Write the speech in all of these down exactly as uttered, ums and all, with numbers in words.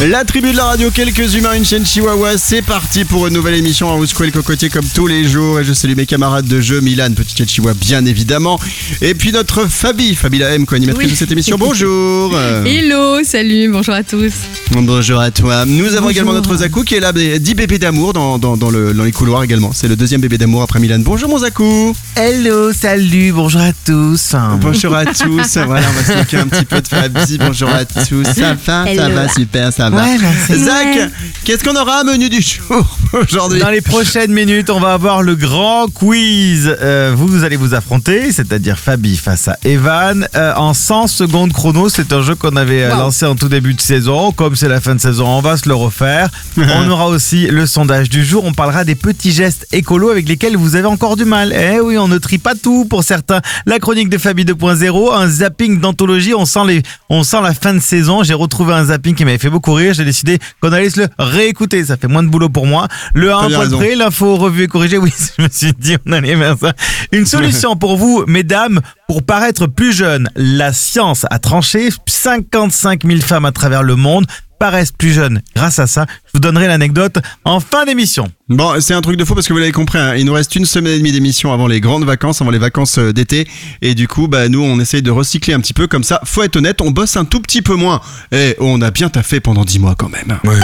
La tribu de la radio, quelques humains, une chaîne chihuahua, c'est parti pour une nouvelle émission à Ousquel Cocotier comme tous les jours. Et je salue mes camarades de jeu, Milan, petite chaîne chihuahua bien évidemment. Et puis notre Fabi, Fabi la M, co-animatrice oui. de cette émission. Bonjour. Hello, salut, bonjour à tous. Bonjour à toi. Nous avons bonjour. également notre Zakou qui est là, dix bébés d'amour dans, dans, dans, le, dans les couloirs également. C'est le deuxième bébé d'amour après Milan. Bonjour mon Zakou. Hello, salut, bonjour à tous. Bonjour à tous. Voilà, on va se moquer un petit peu de Fabi. Bonjour à tous. Ça va, Hello. ça va, super, ça va. Ouais, merci. Zach, qu'est-ce qu'on aura à menu du jour aujourd'hui? Dans les prochaines minutes, on va avoir le grand quiz. Euh, vous, vous allez vous affronter, c'est-à-dire Fabi face à Evan. Euh, en cent secondes chrono, c'est un jeu qu'on avait wow. lancé en tout début de saison. Comme c'est la fin de saison, on va se le refaire. On aura aussi le sondage du jour. On parlera des petits gestes écolos avec lesquels vous avez encore du mal. Eh oui, on ne trie pas tout pour certains. La chronique de Fabi deux point zéro, un zapping d'anthologie. On sent, les, on sent la fin de saison. J'ai retrouvé un zapping qui m'avait fait beaucoup rire. J'ai décidé qu'on allait se le réécouter. Ça fait moins de boulot pour moi. Le un point près, l'info revue et corrigée. Oui, je me suis dit, on allait faire ça. Une solution pour vous, mesdames, pour paraître plus jeune. La science a tranché. cinquante-cinq mille femmes à travers le monde paraissent plus jeunes grâce à ça. Je vous donnerai l'anecdote en fin d'émission. Bon, c'est un truc de fou parce que vous l'avez compris, hein, il nous reste une semaine et demie d'émission avant les grandes vacances, avant les vacances d'été. Et du coup, bah nous, on essaye de recycler un petit peu comme ça. Faut être honnête, on bosse un tout petit peu moins. Et on a bien taffé pendant dix mois quand même. Ouais.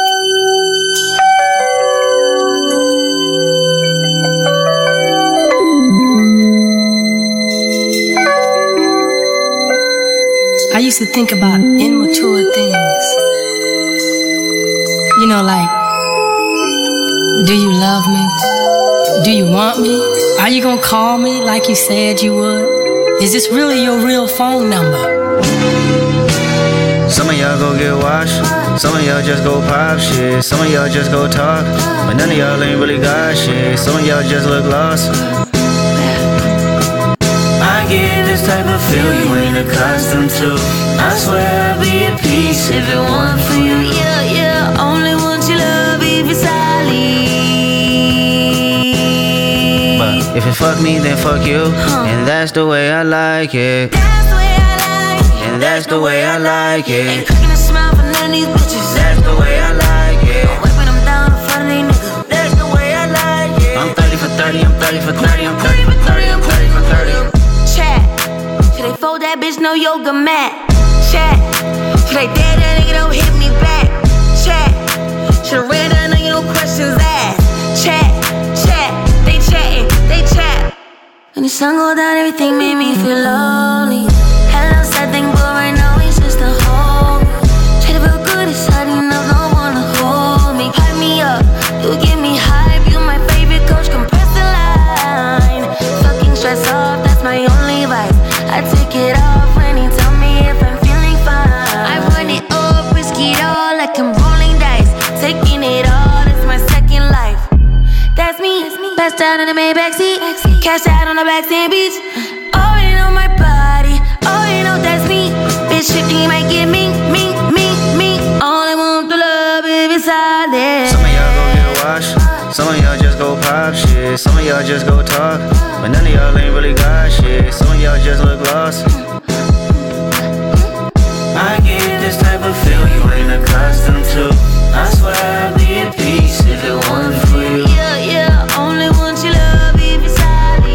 I used to think about immature things. You know, like, do you love me? Do you want me? Are you gonna call me like you said you would? Is this really your real phone number? Some of y'all go get washed, some of y'all just go pop shit, some of y'all just go talk, but none of y'all ain't really got shit, some of y'all just look lost. I get this type of feel you ain't accustomed to. I swear I'll be at peace if it weren't for you. Yeah, yeah, only want your love if it's solid. But if it fuck me, then fuck you, huh. And that's the way I like it. That's the way I like it. And that's the way I like it. Ain't cooking a smile for none of these bitches. That's the way I like it. I'm wiping them down in front of these niggas. That's the way I like it. I'm thirty for thirty, I'm thirty for thirty, I'm thirty for thirty, I'm thirty for thirty. Chat, should they fold that bitch no yoga mat? Chat, should they dare that nigga don't hit me back? Chat, should read that nigga no questions asked? Chat, chat, they chatting, they chat. When the sun go down, everything made me feel lonely. Hello, sad thing, but right now it's just a home. Try to feel good inside, you know, don't wanna hold me. Hype me up, you give me hype. You my favorite coach, compress the line. Fucking stress off, that's my only vibe. I take it off when he tell me if I'm feeling fine. I run it up, risk it all like I'm rolling dice. Taking it all, that's my second life. That's me, passed out in the Maybach seat. Cashed out on the backstand beach. Already know my body, already know that's me. Bitch, fifty might get me, me, me, me. Only want the love if it's solid. Some of y'all go get washed, some of y'all just go pop shit, some of y'all just go talk, but none of y'all ain't really got shit, some of y'all just look lost. I get this type of feel you ain't accustomed to. I swear I'd be at peace if it wasn't for you. Yeah, yeah, only want your love if it's solid.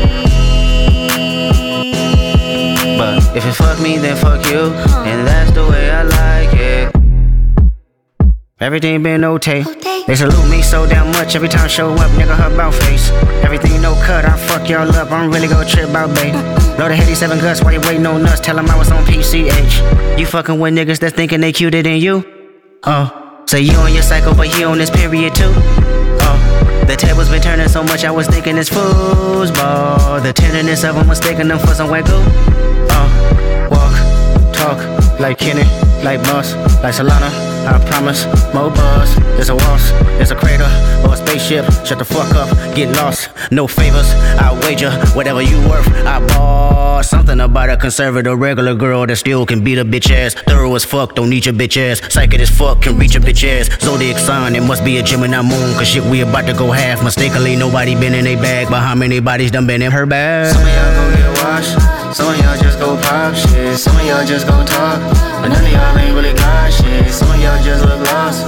But if it fuck me, then fuck you, huh. And that's the way I like it. Everything been okay. They salute me so damn much every time I show up, nigga, her bout face. Everything no cut, I fuck y'all up, I'm really gon' trip out, babe. Load a heady seven guts while you waiting on nuts, tell them I was on P C H. You fucking with niggas that's thinking they cuter than you? Oh, say you on your cycle, but he on this period too? Oh, the tables been turning so much, I was thinking it's foosball. The tenderness of them mistaking them for some white goo. Oh, walk, talk, like Kenny, like Boss, like Solana. I promise, more buzz, there's a waltz, there's a crater, or a spaceship, shut the fuck up, get lost, no favors, I wager, whatever you worth, I bought something about a conservative regular girl that still can beat a bitch ass, thorough as fuck, don't need your bitch ass, psychic as fuck, can reach a bitch ass, zodiac sign, it must be a Gemini moon, cause shit we about to go half, mistakenly nobody been in a bag, but how many bodies done been in her bag? Some of y'all gon' get washed, Some of y'all just go pop shit. Some of y'all just go talk, but none of y'all ain't really got shit. Some of y'all just look lost.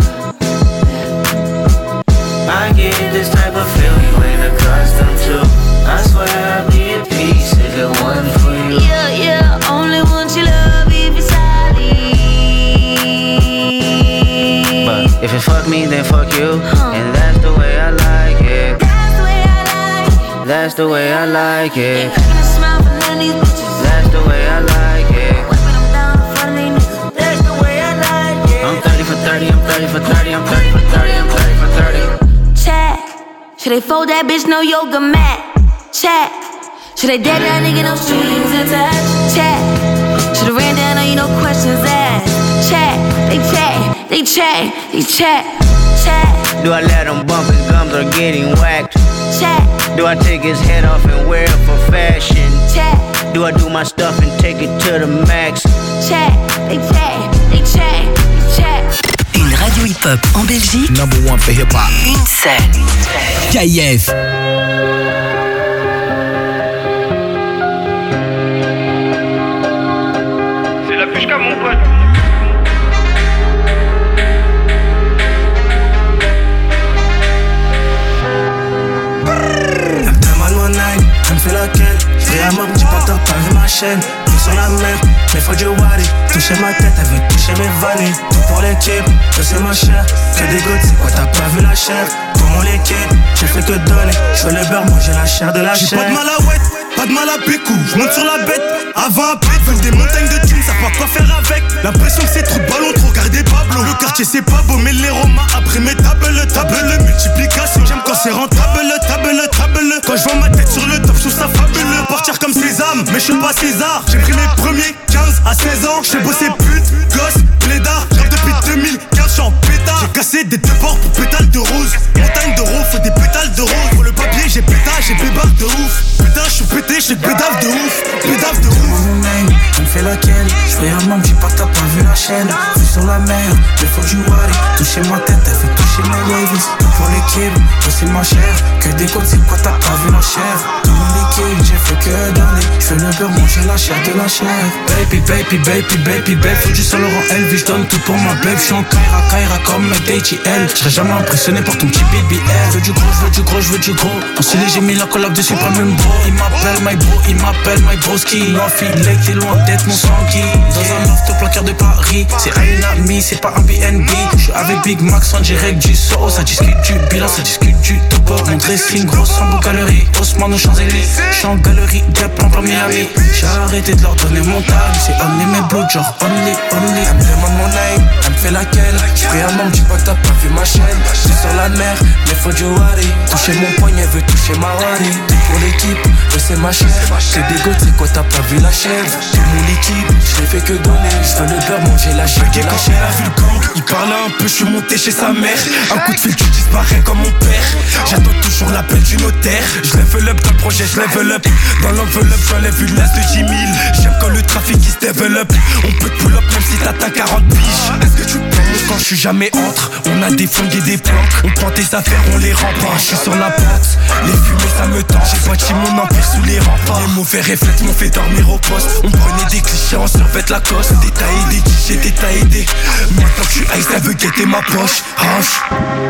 I get this type of feel you ain't accustomed to. I swear I'll be at peace if it wasn't for you. Yeah, yeah, only want your love if it's solid. But if it fuck me, then fuck you. Huh. And that's the way I like it. That's the way I like it. That's the way I like it. Ain't cracking a smile for none of these bitches. That's the way I like it. Wiping them down in front of these niggas. That's the way I like it. I'm thirty for thirty, I'm thirty for thirty, I'm thirty for thirty, I'm thirty for thirty. Check. Should they fold that bitch no yoga mat? Check. Should they dead that nigga no strings attached? Check. Should've ran down on you no questions asked. Check. They check. They check. They check. Check. Do I let him bump his gums or getting whacked? Check. Do I take his head off and wear it for fashion? Check. Do I do my stuff and take it to the max? Check. They check. They check. They check. Une radio hip-hop en Belgique. Number one for hip-hop. Une seule. K I F. C'est la pushka mon pote. Elle me fait laquelle? J'ai à mort, dis pas t'as pas vu ma chaîne. T'es sur la mer, mais faut du wari. Toucher ma tête, elle veut toucher mes vanilles. Tout pour l'équipe, que c'est ma chère. Que des gouttes, c'est quoi t'as pas vu la chair? Pour mon l'équipe, j'ai fait que donner. Je fais le beurre, moi j'ai la chair de la chair. J'ai pas de mal à ouette, pas de mal à bécou. J'monte sur la bête, avant un pet. Veulent des montagnes de thunes, ça pas quoi faire avec. L'impression que c'est trop de ballon, trop garder Pablo. Le quartier c'est pas beau, mais les romains après mes tables, table, multiplication. J'aime quand c'est rentable, table, table. Quand je vois ma tête sur le top, je trouve ça fabuleux. Partir comme Sésame, mais je suis pas César. J'ai pris mes premiers quinze à seize ans. J'ai bossé pute, gosse, blédard. J'rappe depuis deux mille quinze, j'suis en pétard. J'ai cassé des deux bords pour pétales de rose. Montagne d'euros, faut des pétales de rose. Pour le papier, j'ai pétage, j'ai bébar de ouf. Putain, j'suis pété, j'suis pédave de ouf. Pédave de ouf. Mon name, elle me fait laquelle? J'fais un membre, j'ai pas t'as pas vu la chaîne. Vu sur la mer, mais faut du wari. Toucher ma tête, elle fait toucher mes Davis. Pour l'équipe, c'est ma chère. Que des côtes, c'est quoi t'as pas vu la chair? Tout mon équipe, j'ai fait que donner. J'fais le beurre, manger la chair de la chair. Baby, baby, baby, baby, baby. Faut du Saint Laurent Elvis, j'donne tout pour ma babe. J'suis en Kaira, Kaira comme le D J L. J'serais jamais impressionné par ton petit B B L. J'veux du gros, j'veux du gros, j'veux du gros. En stylé, j'ai mis la collab dessus, pas même bro. Il m'appelle my bro, il m'appelle my broski. L'enfile, t'es loin d'être mon sanguin. Dans un loft au placard de Paris. C'est à une amie, c'est pas un B N B. J'suis avec Big Max en direct du Soho. Ça discute du bilan, ça discute du topo. Mon dressing, grosse en beau galerie. Haussmann aux Champs-Élysées. J'suis en galerie, de plan par Miami. J'ai arrêté de leur donner mon tag. C'est only mes blood, genre only, only. Elle me demande mon name, elle me fait laquelle? J'pris un membre, dis pas que t'as pas vu ma chaîne. J'suis sur la mer, mais faut du wari. Toucher mon poignet, veut toucher ma wari. Tout pour l'équipe, je sais ma chère. C'est des gouttes, c'est quoi t'as pas vu la chaîne? Tout mon liquide, j'l'ai fait que donner. J'veux le beurre, manger la chair de la Quand j'ai la vu le gang, il parlait un peu, j'suis monté chez sa mère. Un coup de fil, tu disparais comme mon père. J'attends toujours l'appel du notaire. J'level up dans le projet, j'level up. Dans l'enveloppe, j'enlève une laisse de dix mille. J'aime quand le trafic il se développe. On peut te pull up même si t'atteins quarante piges. Est-ce que tu penses quand j'suis jamais entre? On a des flingues et des planques. On prend tes affaires, on les remporte. J'suis sur la pente, les fumées ça me tente. J'ai bâti mon empire sous les remparts. Les mauvais réflexes m'ont fait dormir au poste. On prenait des clichés, on survêt la cosse. Détaillé des clichés, détaillé des. Maintenant que j'suis ice, elle veut guetter ma poche. Range.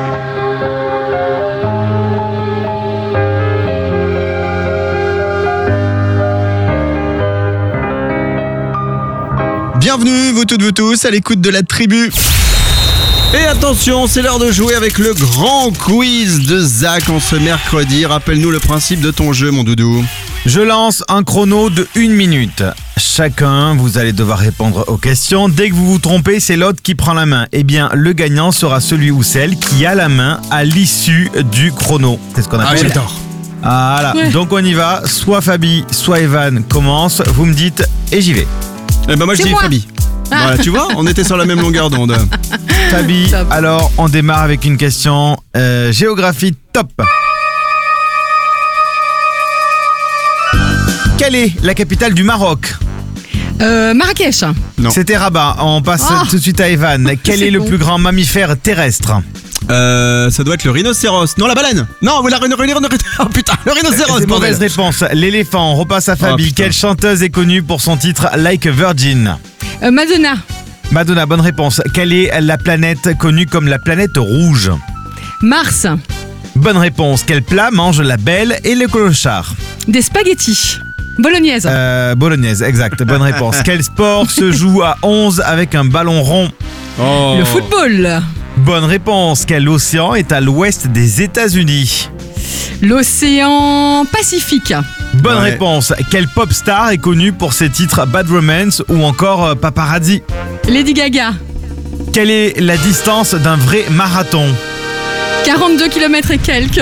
Bienvenue, vous toutes, vous tous, à l'écoute de la tribu. Et attention, c'est l'heure de jouer avec le grand quiz de Zach en ce mercredi. Rappelle-nous le principe de ton jeu, mon doudou. Je lance un chrono de une minute. Chacun, vous allez devoir répondre aux questions. Dès que vous vous trompez, c'est l'autre qui prend la main. Eh bien, le gagnant sera celui ou celle qui a la main à l'issue du chrono. C'est ce qu'on appelle. Ah, j'adore. Voilà, Ouais. donc on y va. Soit Fabi, soit Evan commence. Vous me dites et j'y vais. Eh ben moi je C'est dis moi. Fabi. Voilà, tu vois, on était sur la même longueur d'onde. Fabi, Top. alors on démarre avec une question euh, géographie top. Quelle est la capitale du Maroc? Euh, Marrakech. Non. C'était Rabat. On passe Oh. tout de suite à Evan. Quel C'est est le con. plus grand mammifère terrestre? Euh, ça doit être le rhinocéros. Non, la baleine. Non, la rhino, rhino, rhino, oh putain, le rhinocéros. C'est mauvaise réponse. L'éléphant. On repasse à Fabi. Oh, Quelle chanteuse est connue pour son titre Like a Virgin? Euh, Madonna. Madonna, bonne réponse. Quelle est la planète connue comme la planète rouge? Mars. Bonne réponse. Quel plat mange la belle et le clochard? Des spaghettis. Bolognaise. Euh, bolognaise, exact. Bonne réponse. Quel sport se joue à onze avec un ballon rond? Oh. Le football. Bonne réponse. Quel océan est à l'ouest des États-Unis? L'océan Pacifique. Bonne Ouais. réponse. Quel pop star est connu pour ses titres Bad Romance ou encore euh, Paparazzi? Lady Gaga. Quelle est la distance d'un vrai marathon? quarante-deux kilomètres et quelques.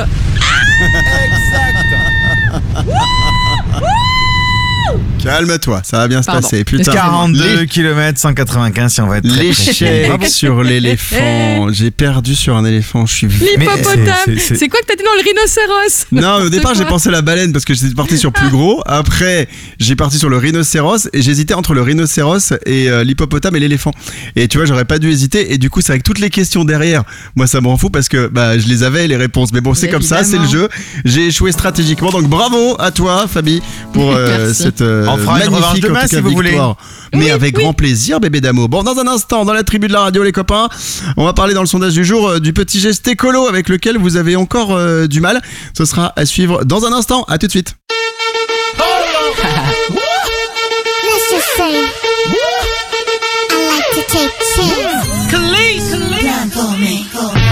Calme-toi, ça va bien se Pardon. passer. Putain. quarante-deux kilomètres cent quatre-vingt-quinze si on va être très précis. L'échec Bravo. sur l'éléphant. J'ai perdu sur un éléphant. Je suis. L'hippopotame. c'est- c'est- C'est quoi que t'as dit dans le rhinocéros? Non, au N'importe départ, j'ai quoi. pensé à la baleine parce que j'étais parti sur plus gros. Après, j'ai parti sur le rhinocéros et j'hésitais entre le rhinocéros et euh, l'hippopotame et l'éléphant. Et tu vois, j'aurais pas dû hésiter. Et du coup, c'est avec toutes les questions derrière. Moi, ça me rend fou parce que bah, je les avais les réponses. Mais bon, c'est comme ça, c'est le Évidemment. jeu. J'ai échoué stratégiquement. Donc bravo à toi, Fabi, pour euh, Merci. cette euh, On fera une revanche magnifique demain, en tout si cas, vous voulez. victoire. Mais Oui, avec oui. grand plaisir, bébé d'amour. Bon, dans un instant, dans la tribu de la radio, les copains, on va parler dans le sondage du jour euh, du petit geste écolo avec lequel vous avez encore euh, du mal. Ce sera à suivre dans un instant. À tout de suite. Let's just say I like to take chances. Police! Blindfold me.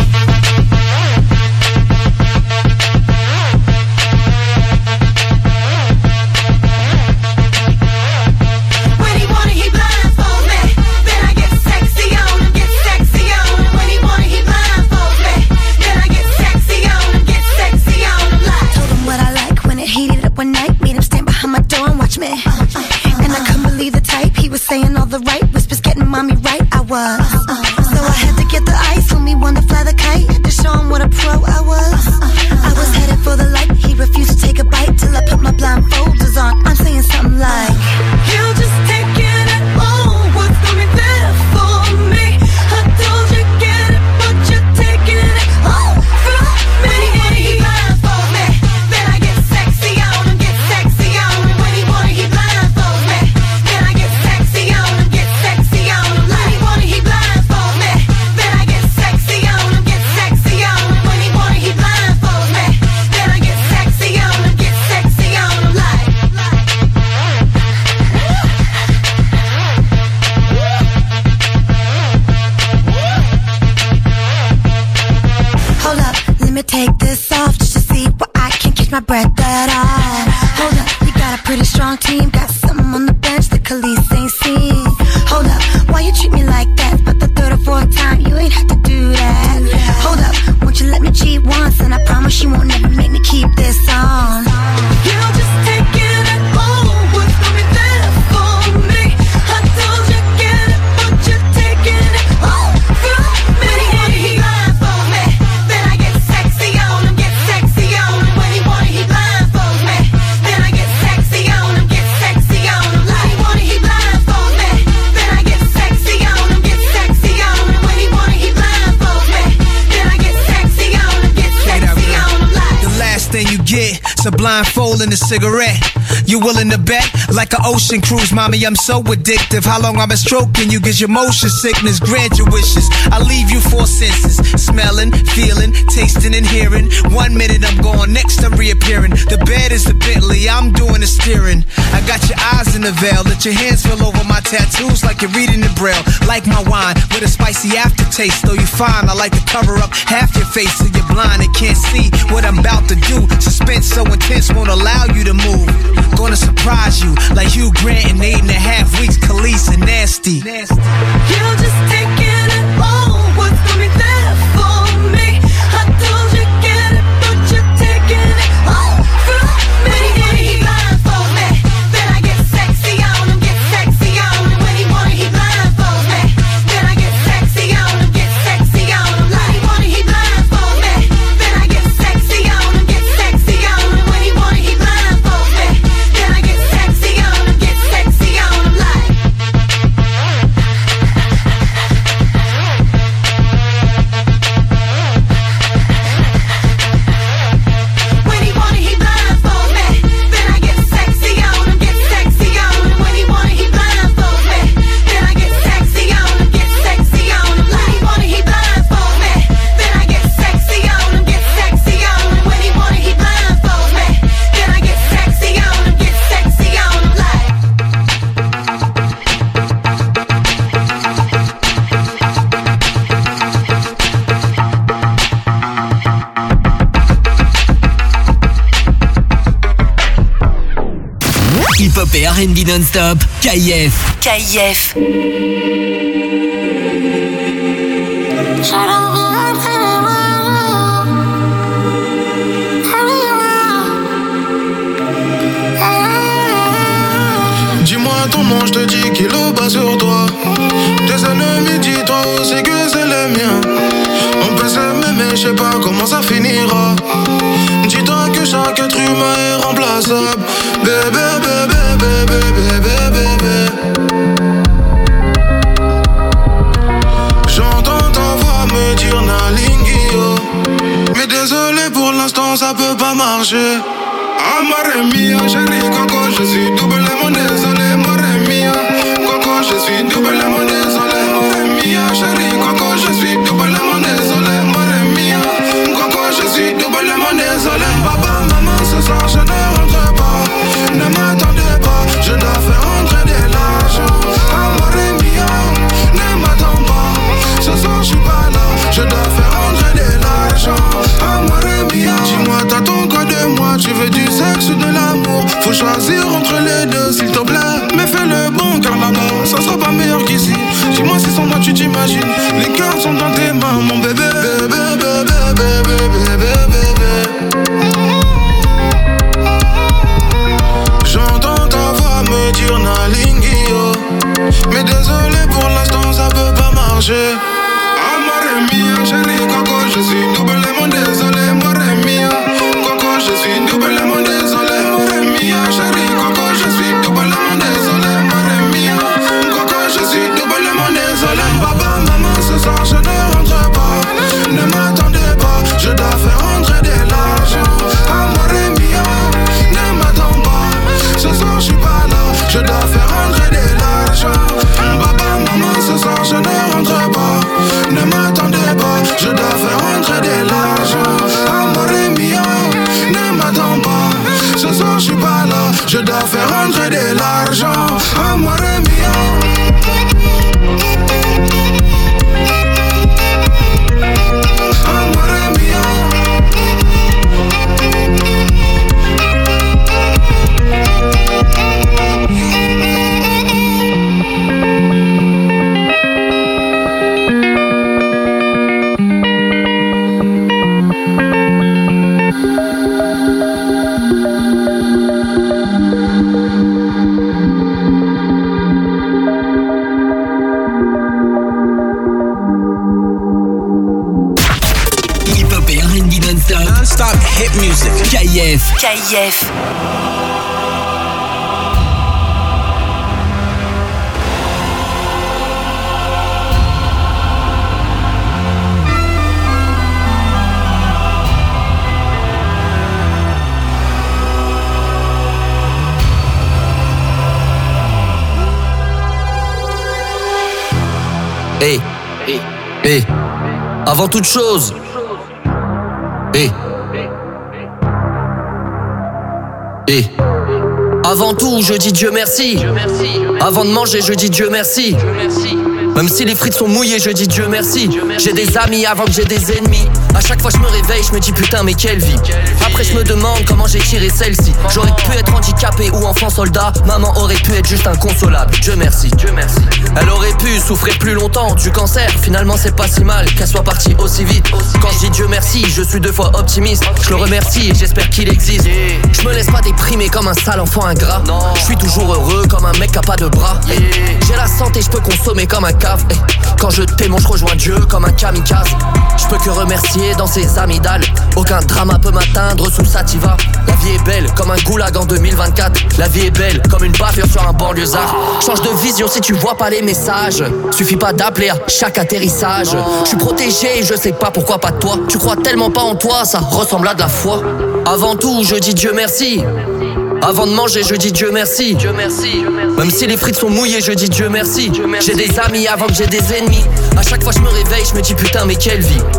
When he wanna, he blindfold me. Then I get sexy on him, get sexy on him. When he wanna, he blindfold me. Then I get sexy on him, get sexy on him. Like Told him what I like when it heated up one night. Made him stand behind my door and watch me. And I couldn't believe the type. He was saying all the right whispers, getting mommy right. I was. So I had to get the ice. When we wanted to fly the kite to show him what a pro I was. I was headed for the light. He refused to take a bite till I put my blindfolders on. I'm saying something like, you just taking it all. What's gonna be there for me? I told you get it, but you're taking it all from me. When he wanna, he blindfold me. Then I get sexy on him, get sexy on him. When he wanna, he blindfold me. Then I get sexy on him, get sexy on him. When he wanna, he blindfold me. Then I get sexy on him, get sexy on him. When he wanna, he blindfold me. Then I get sexy on him, get sexy on him. Like, hold up, let me take this off just to see what I can catch my breath at all. Hold up, you got a pretty strong team. Got something on the bench that Khalees ain't seen. Hold up, why you treat me like that? But the third or fourth time, you ain't have to do that. Hold up, won't you let me cheat once? And I promise you won't never make me keep this on. you're just taking it all. What's gonna be there for me? I told you get it, but you're taking it all from me. When he wanna, he blindfold me. Then I get sexy on him, get sexy on him. When he wanna, he blindfold me. Then I get sexy on him, get sexy on him. When he wanna, he blindfold me. Then I get sexy on him, get sexy on him. When he wanna, he blindfold me. Then I get sexy on him, get sexy on him. Like, The last thing you get is a blindfold and a cigarette. You willing to bet? Like an ocean cruise, mommy, I'm so addictive. How long I've been stroking you gives you motion sickness. Grant your wishes. I leave you four senses. Smelling, feeling, tasting, and hearing. One minute I'm gone, next I'm reappearing. The bed is the Bentley, I'm doing the steering. I got your eyes in the veil. Let your hands fill over my tattoos like you're reading the braille. Like my wine with a spicy aftertaste. Though you fine, I like to cover up half your face so you're blind and can't see what I'm about to do. Suspense so intense won't allow you to move. Gonna surprise you like Hugh Grant in eight and a half weeks. Khalees and nasty. you're just taking it all. What's gonna be there for me? I told you get it, but you're taking it all from me. When he wanna, he blindfold me. Then I get sexy on him, get sexy on him. When he wanna, he blindfold me. Then I get sexy on him, get sexy on him. When he wanna, he blindfold me. Then I get sexy on him, get sexy on him. When he wanna, he blindfold me. Then I get sexy on him, get sexy on him. Like, et R and B non-stop, K I F. K I F. Dis-moi ton nom, je te dis qu'il est bas sur toi. Tes ennemis, dis-toi aussi que c'est les miens. On peut s'aimer mais je sais pas comment ça finira. Dis-toi que chaque être humain est remplaçable. Bébé, bébé, bébé, bébé, bébé. J'entends ta voix me dire Nalingio. Mais désolé pour l'instant ça peut pas marcher. Amore mia, chérie Coco, je suis doublement désolé. Amore mia, Coco, je suis doublement désolé. Amore mia, chérie Coco, je suis doublement désolé. Amore mia, Coco, je suis doublement désolé. Papa, maman, ce soir je ne rentre pas. Ne m'attendez pas, je dois faire rentrer de l'argent. Amore mia, ne m'attends pas. Ce soir je suis pas là, je dois faire rentrer de l'argent. Amore mia, dis-moi t'attends quoi de moi? Tu veux du sexe ou de l'amour? Faut choisir entre les deux s'il te plaît. Mais fais le bon car là-bas ça sera pas meilleur qu'ici. Dis-moi si sans moi tu t'imagines. Les cœurs sont dans tes mains mon bébé. Bébé, bébé, bébé, bébé, bébé. J'entends ta voix me dire Nalingio. Mais désolé pour l'instant ça peut pas marcher. Amore mia, chérie Coco, je suis doublement désolé. Amore mia, Coco, je suis doublement désolé. Amore mia, chérie Coco, je suis doublement désolé. Amore mia, Coco, je suis doublement désolé. Papa, maman, ce soir je ne rentre pas. Ne m'attendez pas, je dois faire rentrer de l'argent. Amore mia, ne m'attends pas. Ce soir je suis pas là, je dois faire rentrer de l'argent. Papa, maman, ce soir je ne rentre pas. Ne m'attendez pas, je dois faire rentrer de l'argent. Amore mia, ne m'attends pas. Ce soir je suis pas là, je dois faire rentrer de l'argent. Amore mia. Non-stop hit music. K I F. K I F. Hey, hey, hey, avant toute chose, hey, hey, avant tout, je dis Dieu merci. Avant de manger, je dis Dieu merci. Même si les frites sont mouillées, je dis Dieu merci. J'ai des amis avant que j'ai des ennemis. À chaque fois je me réveille, je me dis putain mais quelle vie. Après je me demande comment j'ai tiré celle-ci. J'aurais pu être handicapé ou enfant soldat. Maman aurait pu être juste inconsolable. Dieu merci, Dieu merci. Elle aurait pu souffrir plus longtemps du cancer. Finalement c'est pas si mal qu'elle soit partie aussi vite. Quand je dis Dieu merci, je suis deux fois optimiste. Je le remercie et j'espère qu'il existe. Je me laisse pas déprimer comme un sale enfant ingrat. Je suis toujours heureux comme un mec qui a pas de bras. J'ai la santé, je peux consommer comme un cave. Quand je t'aime, je rejoins Dieu comme un kamikaze. Je peux que remercier dans ses amygdales. Aucun drama peut m'atteindre sous sativa. La vie est belle comme un goulag en deux mille vingt-quatre. La vie est belle comme une bavure sur un banlieusard. Change de vision si tu vois pas les messages. Suffit pas d'appeler à chaque atterrissage. Je suis protégé et je sais pas pourquoi pas de toi. Tu crois tellement pas en toi, ça ressemble à de la foi. Avant tout, je dis Dieu merci. Avant de manger, je dis Dieu merci. Dieu merci. Même si les frites sont mouillées, je dis Dieu merci. J'ai des amis avant que j'ai des ennemis. À chaque fois je me réveille, je me dis putain mais quelle vie. Après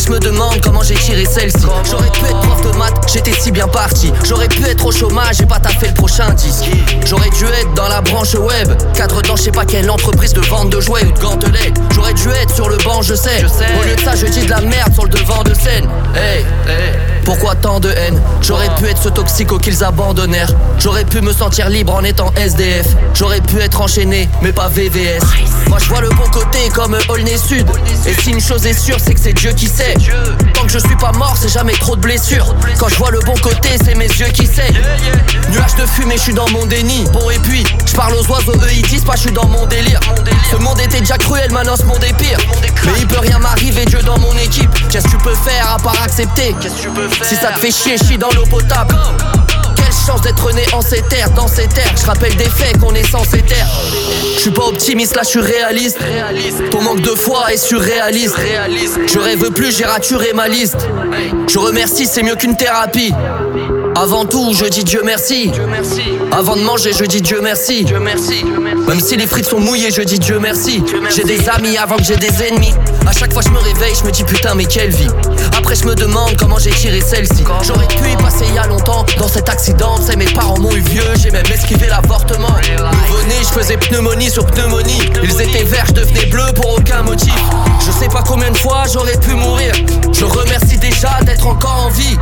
je me demande comment j'ai tiré celle-ci. J'aurais pu être prof de maths, j'étais si bien parti. J'aurais pu être au chômage et pas taffer le prochain disque. J'aurais dû être dans la branche web, cadre dans je sais pas quelle entreprise de vente de jouets ou de gantelets. J'aurais dû être sur le banc, je sais. Au lieu de ça, je dis de la merde sur le devant de scène. Hey, hey. Pourquoi tant de haine? J'aurais pu être ce toxico qu'ils abandonnèrent. J'aurais pu me sentir libre en étant S D F. J'aurais pu être enchaîné, mais pas V V S. Moi je vois le bon côté comme Aulnay Sud. Et si une chose est sûre, c'est que c'est Dieu qui sait. Tant que je suis pas mort, c'est jamais trop de blessures. Quand je vois le bon côté, c'est mes yeux qui saignent. Nuage de fumée, je suis dans mon déni. Bon et puis, je parle aux oiseaux, eux ils disent pas, je suis dans mon délire. Ce monde était déjà cruel, maintenant ce monde est pire. Mais il peut rien m'arriver, Dieu dans mon équipe. Qu'est-ce que tu peux faire à part accepter? Qu'est-ce que tu peux faire? Si ça te fait chier, chie dans l'eau potable. Quelle chance d'être né en ces terres, dans ces terres. Je rappelle des faits qu'on est censé taire. Je suis pas optimiste, là je suis réaliste. Ton manque de foi est surréaliste. Je rêve plus, j'ai raturé ma liste. Je remercie, c'est mieux qu'une thérapie. Avant tout, je dis Dieu merci. Avant de manger, je dis Dieu merci. Même si les frites sont mouillées, je dis Dieu merci. J'ai des amis avant que j'ai des ennemis. À chaque fois je me réveille, je me dis putain mais quelle vie. Après je me demande comment j'ai tiré celle-ci. J'aurais pu y passer il y a longtemps. Dans cet accident, c'est mes parents m'ont eu vieux. J'ai même esquivé l'avortement. Nouveau-né, je faisais pneumonie sur pneumonie. Ils étaient verts, je devenais bleu pour aucun motif. Je sais pas combien de fois j'aurais pu mourir. Je remercie déjà d'être encore en vie.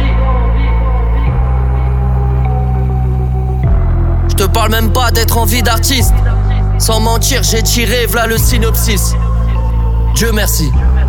Je te parle même pas d'être en vie d'artiste. Sans mentir, j'ai tiré, v'là le synopsis. Dieu merci.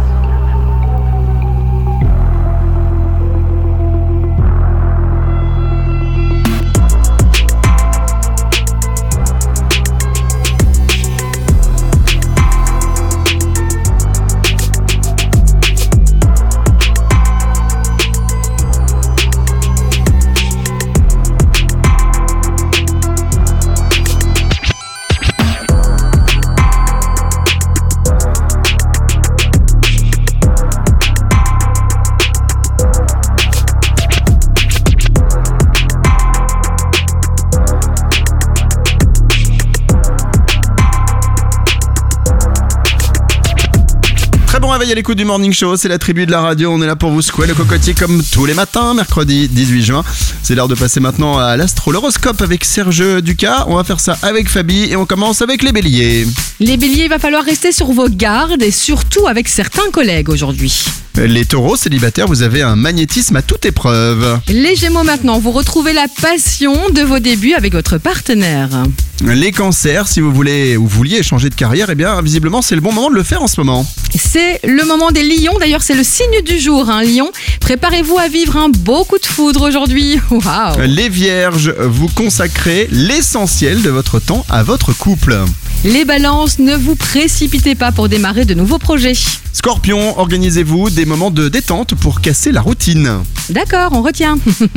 À l'écoute du Morning Show, c'est la tribu de la radio, on est là pour vous secouer le cocotier comme tous les matins, mercredi dix-huit juin. C'est l'heure de passer maintenant à l'astro, l'horoscope avec Serge Ducas. On va faire ça avec Fabi et on commence avec les béliers. Les béliers, il va falloir rester sur vos gardes et surtout avec certains collègues aujourd'hui. Les taureaux célibataires, vous avez un magnétisme à toute épreuve. Les gémeaux maintenant, vous retrouvez la passion de vos débuts avec votre partenaire. Les cancers, si vous voulez ou vouliez changer de carrière, eh bien visiblement c'est le bon moment de le faire en ce moment. C'est le moment des lions, d'ailleurs c'est le signe du jour, hein, lion. Préparez-vous à vivre un beau coup de foudre aujourd'hui. Waouh. Les vierges, vous consacrez l'essentiel de votre temps à votre couple. Les balances, ne vous précipitez pas pour démarrer de nouveaux projets. Scorpion, organisez-vous des moments de détente pour casser la routine. D'accord, on retient.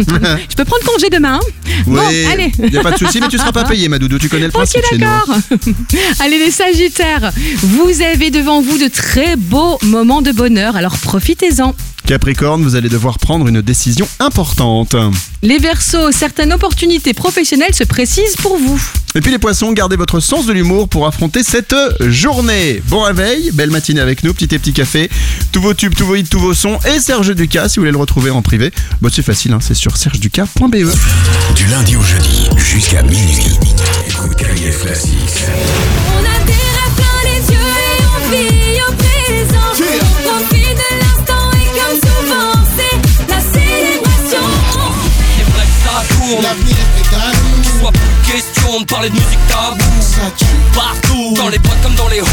Je peux prendre congé demain. Oui, bon, allez. Il n'y a pas de souci, mais tu ne seras pas payé, ma doudou, tu connais le principe okay, chez nous. D'accord. Allez, les sagittaires, vous avez devant vous de très beaux moments de bonheur, alors profitez-en. Capricorne, vous allez devoir prendre une décision importante. Les Verseaux, certaines opportunités professionnelles se précisent pour vous. Et puis les poissons, gardez votre sens de l'humour pour affronter cette journée. Bon réveil, belle matinée avec nous, petit et petit café, tous vos tubes, tous vos hits, tous vos sons et Serge Ducas si vous voulez le retrouver en privé. Bon, c'est facile, hein, c'est sur serge ducas point b e. Du lundi au jeudi jusqu'à minuit. Écoute K I F Classics. On a des rêves plein les yeux et on vit au présent. Yeah. On profite de l'instant et comme souvent c'est la célébration. C'est vrai que ça tourne. L'avenir est à nous. Qu'il soit plus question de parler de musique tabou. Ça tue partout. Dans les boîtes comme dans les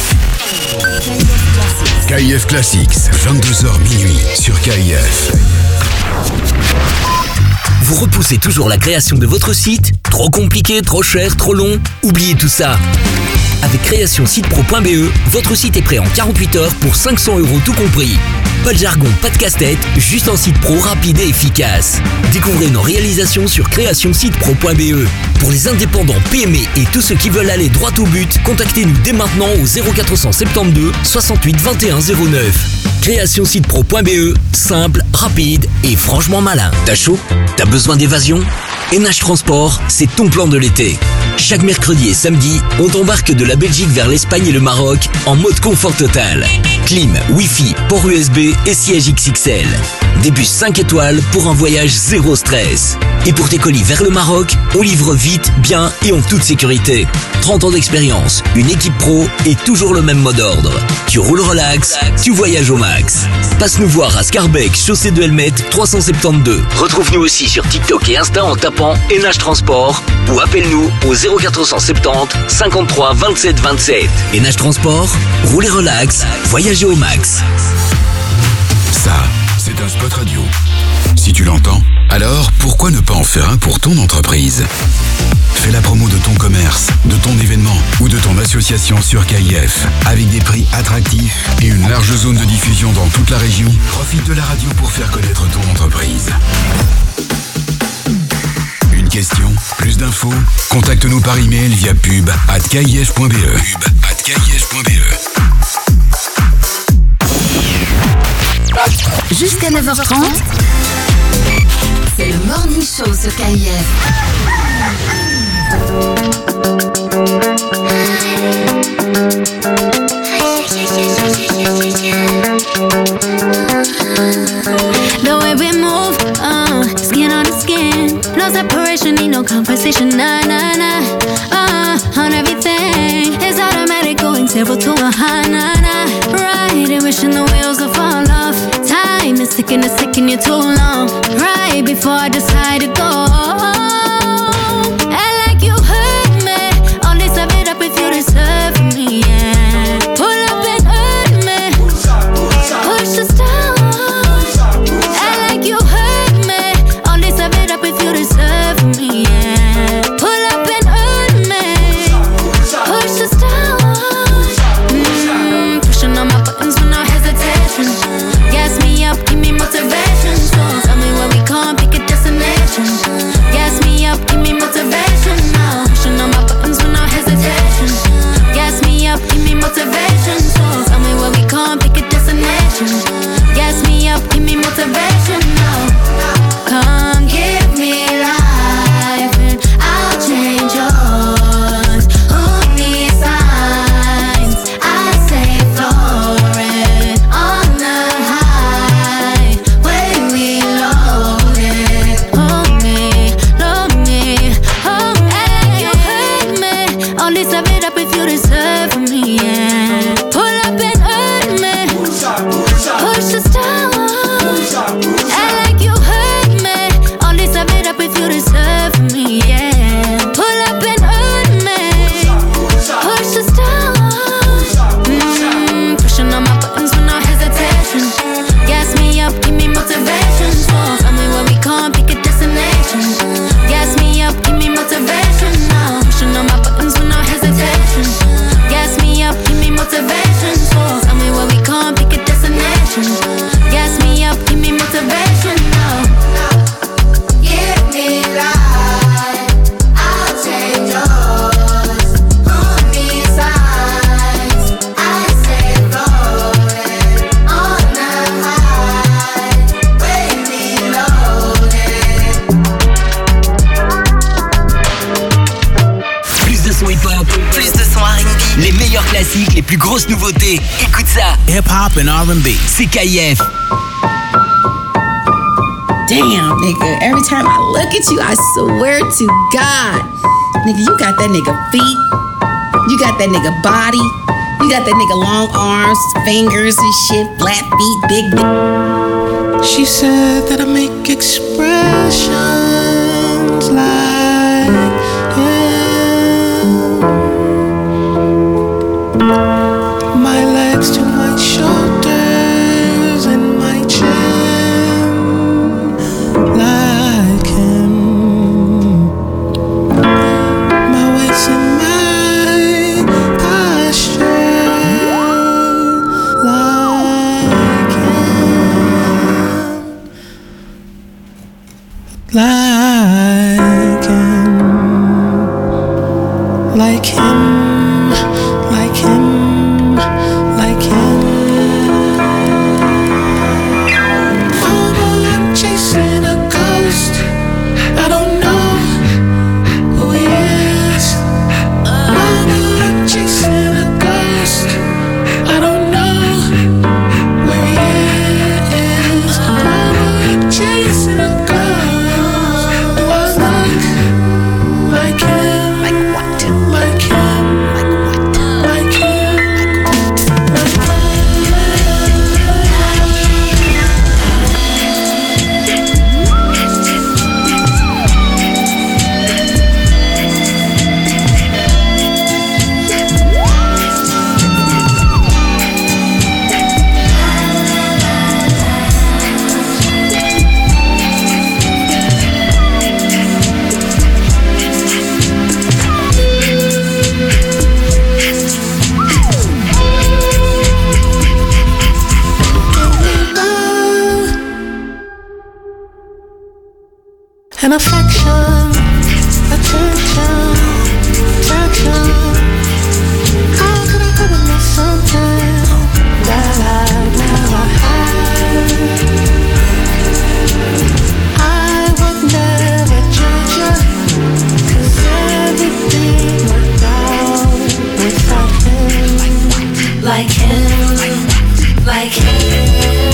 halls. K I F Classics, vingt-deux heures minuit sur K I F. Vous repoussez toujours la création de votre site? Trop compliqué, trop cher, trop long? Oubliez tout ça. Avec création site pro point b e, votre site est prêt en quarante-huit heures pour cinq cents euros tout compris. Pas de jargon, pas de casse-tête, juste un site pro rapide et efficace. Découvrez nos réalisations sur création site pro point b e. Pour les indépendants P M E et tous ceux qui veulent aller droit au but, contactez-nous dès maintenant au zéro quatre cent soixante-douze soixante-huit vingt et un zéro neuf. création site pro point b e, simple, rapide et franchement malin. T'as chaud? T'as besoin d'évasion? N H Transport, c'est ton plan de l'été. Chaque mercredi et samedi, on t'embarque de la Belgique vers l'Espagne et le Maroc en mode confort total. Clim, Wi-Fi, port U S B et siège X X L. Des bus cinq étoiles pour un voyage zéro stress. Et pour tes colis vers le Maroc, on livre vite, bien et en toute sécurité. trente ans d'expérience, une équipe pro et toujours le même mot d'ordre. Tu roules relax, tu voyages au max. Passe nous voir à Scarbeck, chaussée de Helmet, trois cent soixante-douze. Retrouve-nous aussi sur TikTok et Insta en tapant N H Transport ou appelle-nous au zéro quatre cent soixante-dix cinquante-trois vingt-sept vingt-sept. N H Transport, roulez relax, voyagez au max. Ça, c'est un spot radio. Si tu l'entends, alors pourquoi ne pas en faire un pour ton entreprise ? Fais la promo de ton commerce, de ton événement ou de ton association sur K I F. Avec des prix attractifs et une large zone de diffusion dans toute la région, profite de la radio pour faire connaître ton entreprise. Une question, plus d'infos, contacte-nous par email via pub arobase k i f point b e. Pub arobase k i f point b e. Jusqu'à neuf heures trente, c'est le Morning Show sur K I F. The way we move, uh, skin on the skin. No separation, need no conversation, nah, nah, nah. Uh, on everything, it's automatic, going zero to a high, nah, nah. Right, and wishing the wheels will fall off. Time is ticking, it's taking you too long. Right before I decide to go. And like you hurt me, only sum it up if you deserve me, yeah. Pull up and hurt me, push the stars. And like you hurt me, only sum it up if you deserve me, yeah. Pull up and hurt me, push the stars. Mm, pushing on my buttons with no hesitation. Gas me up, give me motivation. So tell me where we can't pick a destination. Gas me up, give me motivation now. Pushing on my buttons with no hesitation. Gas me up, give me motivation. So tell me where we can't pick a destination. Gas me up, give me motivation now. Come give me life and I'll change yours. Who needs signs? I say floating on the highway we loaded. Hold me, love me, hold me. You hurt me, only sum it up if you deserve me, yeah. Pull up and hurt me, push the stars. And like you hurt me, only sum it up if you deserve me, yeah. Pull up and hurt me, push the stars. Mm, pushing on my buttons with no hesitation. Gas me up, give me motivation. So tell me where we can't pick a destination. Gas me up, give me motivation now. Pushing on my buttons with no hesitation. Gas me up, give me motivation. So tell me where we can't pick a destination. Gas me up, give me motivation now. Give me life, I'll change yours. Who needs signs? I say floating on the highway we loaded. Plus de son hip-hop, plus de son R and B, les meilleurs classiques, les plus grosses nouveautés. Écoute ça. Hip-hop and R and B. C'est K I F. Damn, nigga, every time I look at you, I swear to God, nigga, you got that nigga feet, you got that nigga body, you got that nigga long arms, fingers and shit, flat feet, big dick. She said that I make expressions like yeah. My legs to my shoulders and my chin like him. My waist and my posture like him. Like and affection, attention, attention. How could I ever miss something that I've never had? I would never judge you, 'cause everything worked out without him. Like him, like him.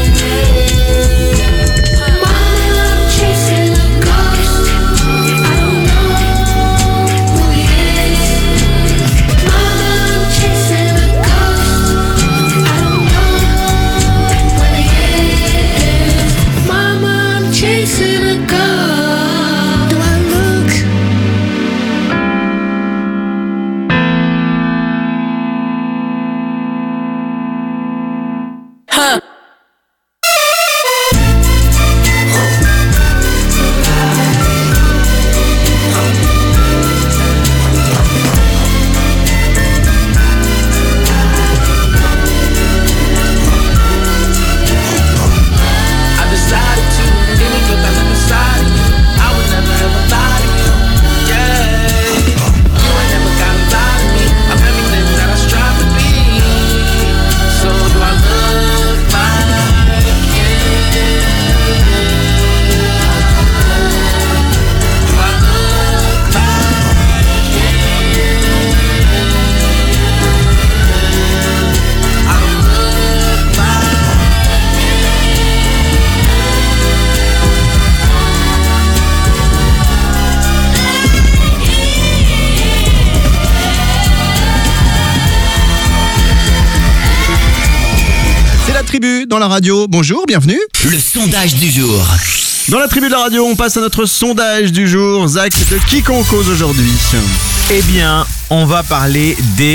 Tribu dans la radio, bonjour, bienvenue. Le sondage du jour. Dans la tribu de la radio, on passe à notre sondage du jour. Zach, de qui qu'on cause aujourd'hui? Eh bien, on va parler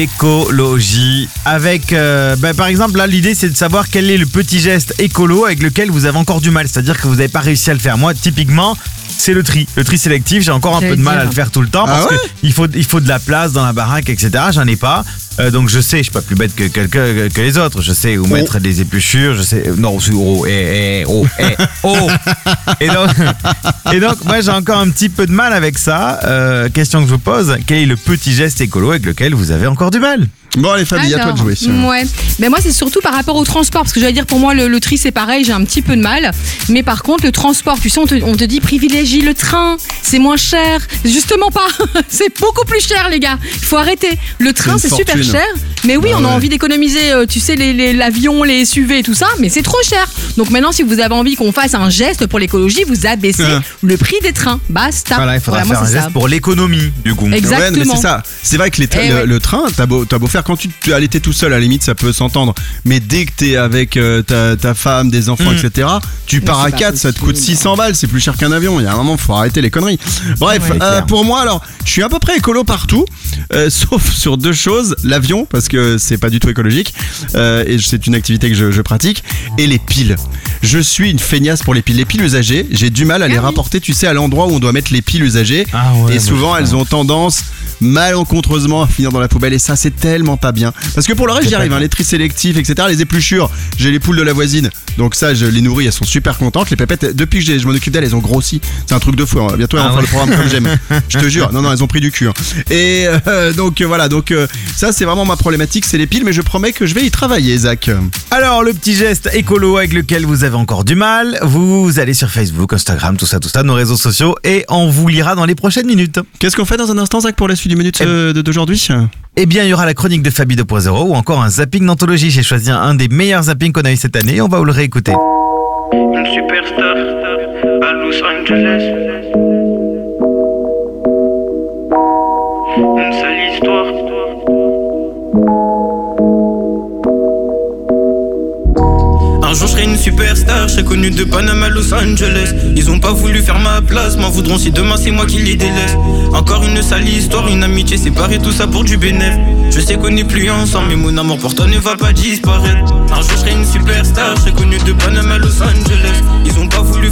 d'écologie. Avec, euh, bah, par exemple, là, l'idée, c'est de savoir quel est le petit geste écolo avec lequel vous avez encore du mal. C'est-à-dire que vous n'avez pas réussi à le faire. Moi, typiquement, c'est le tri. Le tri sélectif, j'ai encore un J'allais peu de mal dire. à le faire tout le temps Ah parce ouais qu'il faut, il faut de la place dans la baraque, et cetera. J'en ai pas. Euh, donc je sais, je suis pas plus bête que, que, que, que les autres. Je sais où Oh. mettre des épluchures. Je sais. Non, c'est oh, eh, eh, oh, eh, oh. Et donc, et donc, moi, j'ai encore un petit peu de mal avec ça. Euh, question que je vous pose, quel est le petit geste écolo avec lequel vous avez encore du mal? Bon, allez, Fabie, à toi de jouer. Ouais. Mais moi, c'est surtout par rapport au transport. Parce que j'allais dire, pour moi, le, le tri, c'est pareil. J'ai un petit peu de mal. Mais par contre, le transport, tu sais, on te, on te dit privilégie le train. C'est moins cher. Justement pas. C'est beaucoup plus cher, les gars. Il faut arrêter. Le train, C'est c'est une super fortune. cher. Mais oui, Bah on a ouais. envie d'économiser, euh, tu sais, les, les- l'avion, les S U V et tout ça. Mais c'est trop cher. Donc maintenant, si vous avez envie qu'on fasse un geste pour l'écologie, vous abaissez Ah. le prix des trains. Basta. Voilà, il faudra Voilà, moi, faire un c'est geste ça. pour l'économie, du coup. Exactement. Ouais, mais c'est ça. C'est vrai que les tra- Eh le, ouais. le train, t'as beau, t'as beau faire quand tu tu- allez, t'es tout seul, à la limite, ça peut s'entendre. Mais dès que t'es avec euh, ta, ta femme, des enfants, Mm. et cetera, tu pars c'est à pas quatre, ça te coûte possible. six cents balles, c'est plus cher qu'un avion. Il y a un moment, faut arrêter les conneries. Bref, Ouais, euh, clair. pour moi, alors, je suis à peu près écolo partout, euh, sauf sur deux choses. L'avion, parce que c'est pas du tout écologique, euh, et c'est une activité que je, je pratique, et les piles. Je suis une feignasse pour les piles. Les piles usagées, j'ai du mal à les rapporter, tu sais, à l'endroit où on doit mettre les piles usagées. Ah ouais, et moi, souvent, je elles sais. ont tendance malencontreusement à finir dans la poubelle, et ça, c'est tellement pas bien. Parce que pour le reste, C'est j'y pas arrive, hein, les tris sélectifs, et cetera. Les épluchures, j'ai les poules de la voisine, donc ça, je les nourris, elles sont super contentes. Les pépettes, depuis que j'ai- je m'en occupe d'elles, elles ont grossi. C'est un truc de fou. hein. Bientôt, elles vont Ah faire ouais. le programme comme j'aime. Je te jure. Non, non, elles ont pris du cul. hein. Et euh, donc euh, voilà, donc euh, ça, c'est vraiment ma problématique, c'est les piles, mais je promets que je vais y travailler, Zach. Alors, le petit geste écolo avec lequel vous avez encore du mal, vous allez sur Facebook, Instagram, tout ça, tout ça, nos réseaux sociaux, et on vous lira dans les prochaines minutes. Qu'est-ce qu'on fait dans un instant, Zach, pour la suite du minute euh, de- d'aujourd'hui? Eh bien, il y aura la chronique de Fabie deux point zéro ou encore un zapping d'anthologie. J'ai choisi un des meilleurs zappings qu'on a eu cette année, on va vous le réécouter. Une superstar à Los Angeles. Une sale histoire. Un jour je serai une superstar, je serai connu de Panama à Los Angeles. Ils ont pas voulu faire ma place, m'en voudront si demain c'est moi qui les délaisse. Encore une sale histoire, une amitié séparée, tout ça pour du bénéf. Je sais qu'on n'est plus ensemble, mais mon amour pour toi ne va pas disparaître. Un jour je serai une superstar, je serai connu de Panama à Los Angeles. Ils ont pas voulu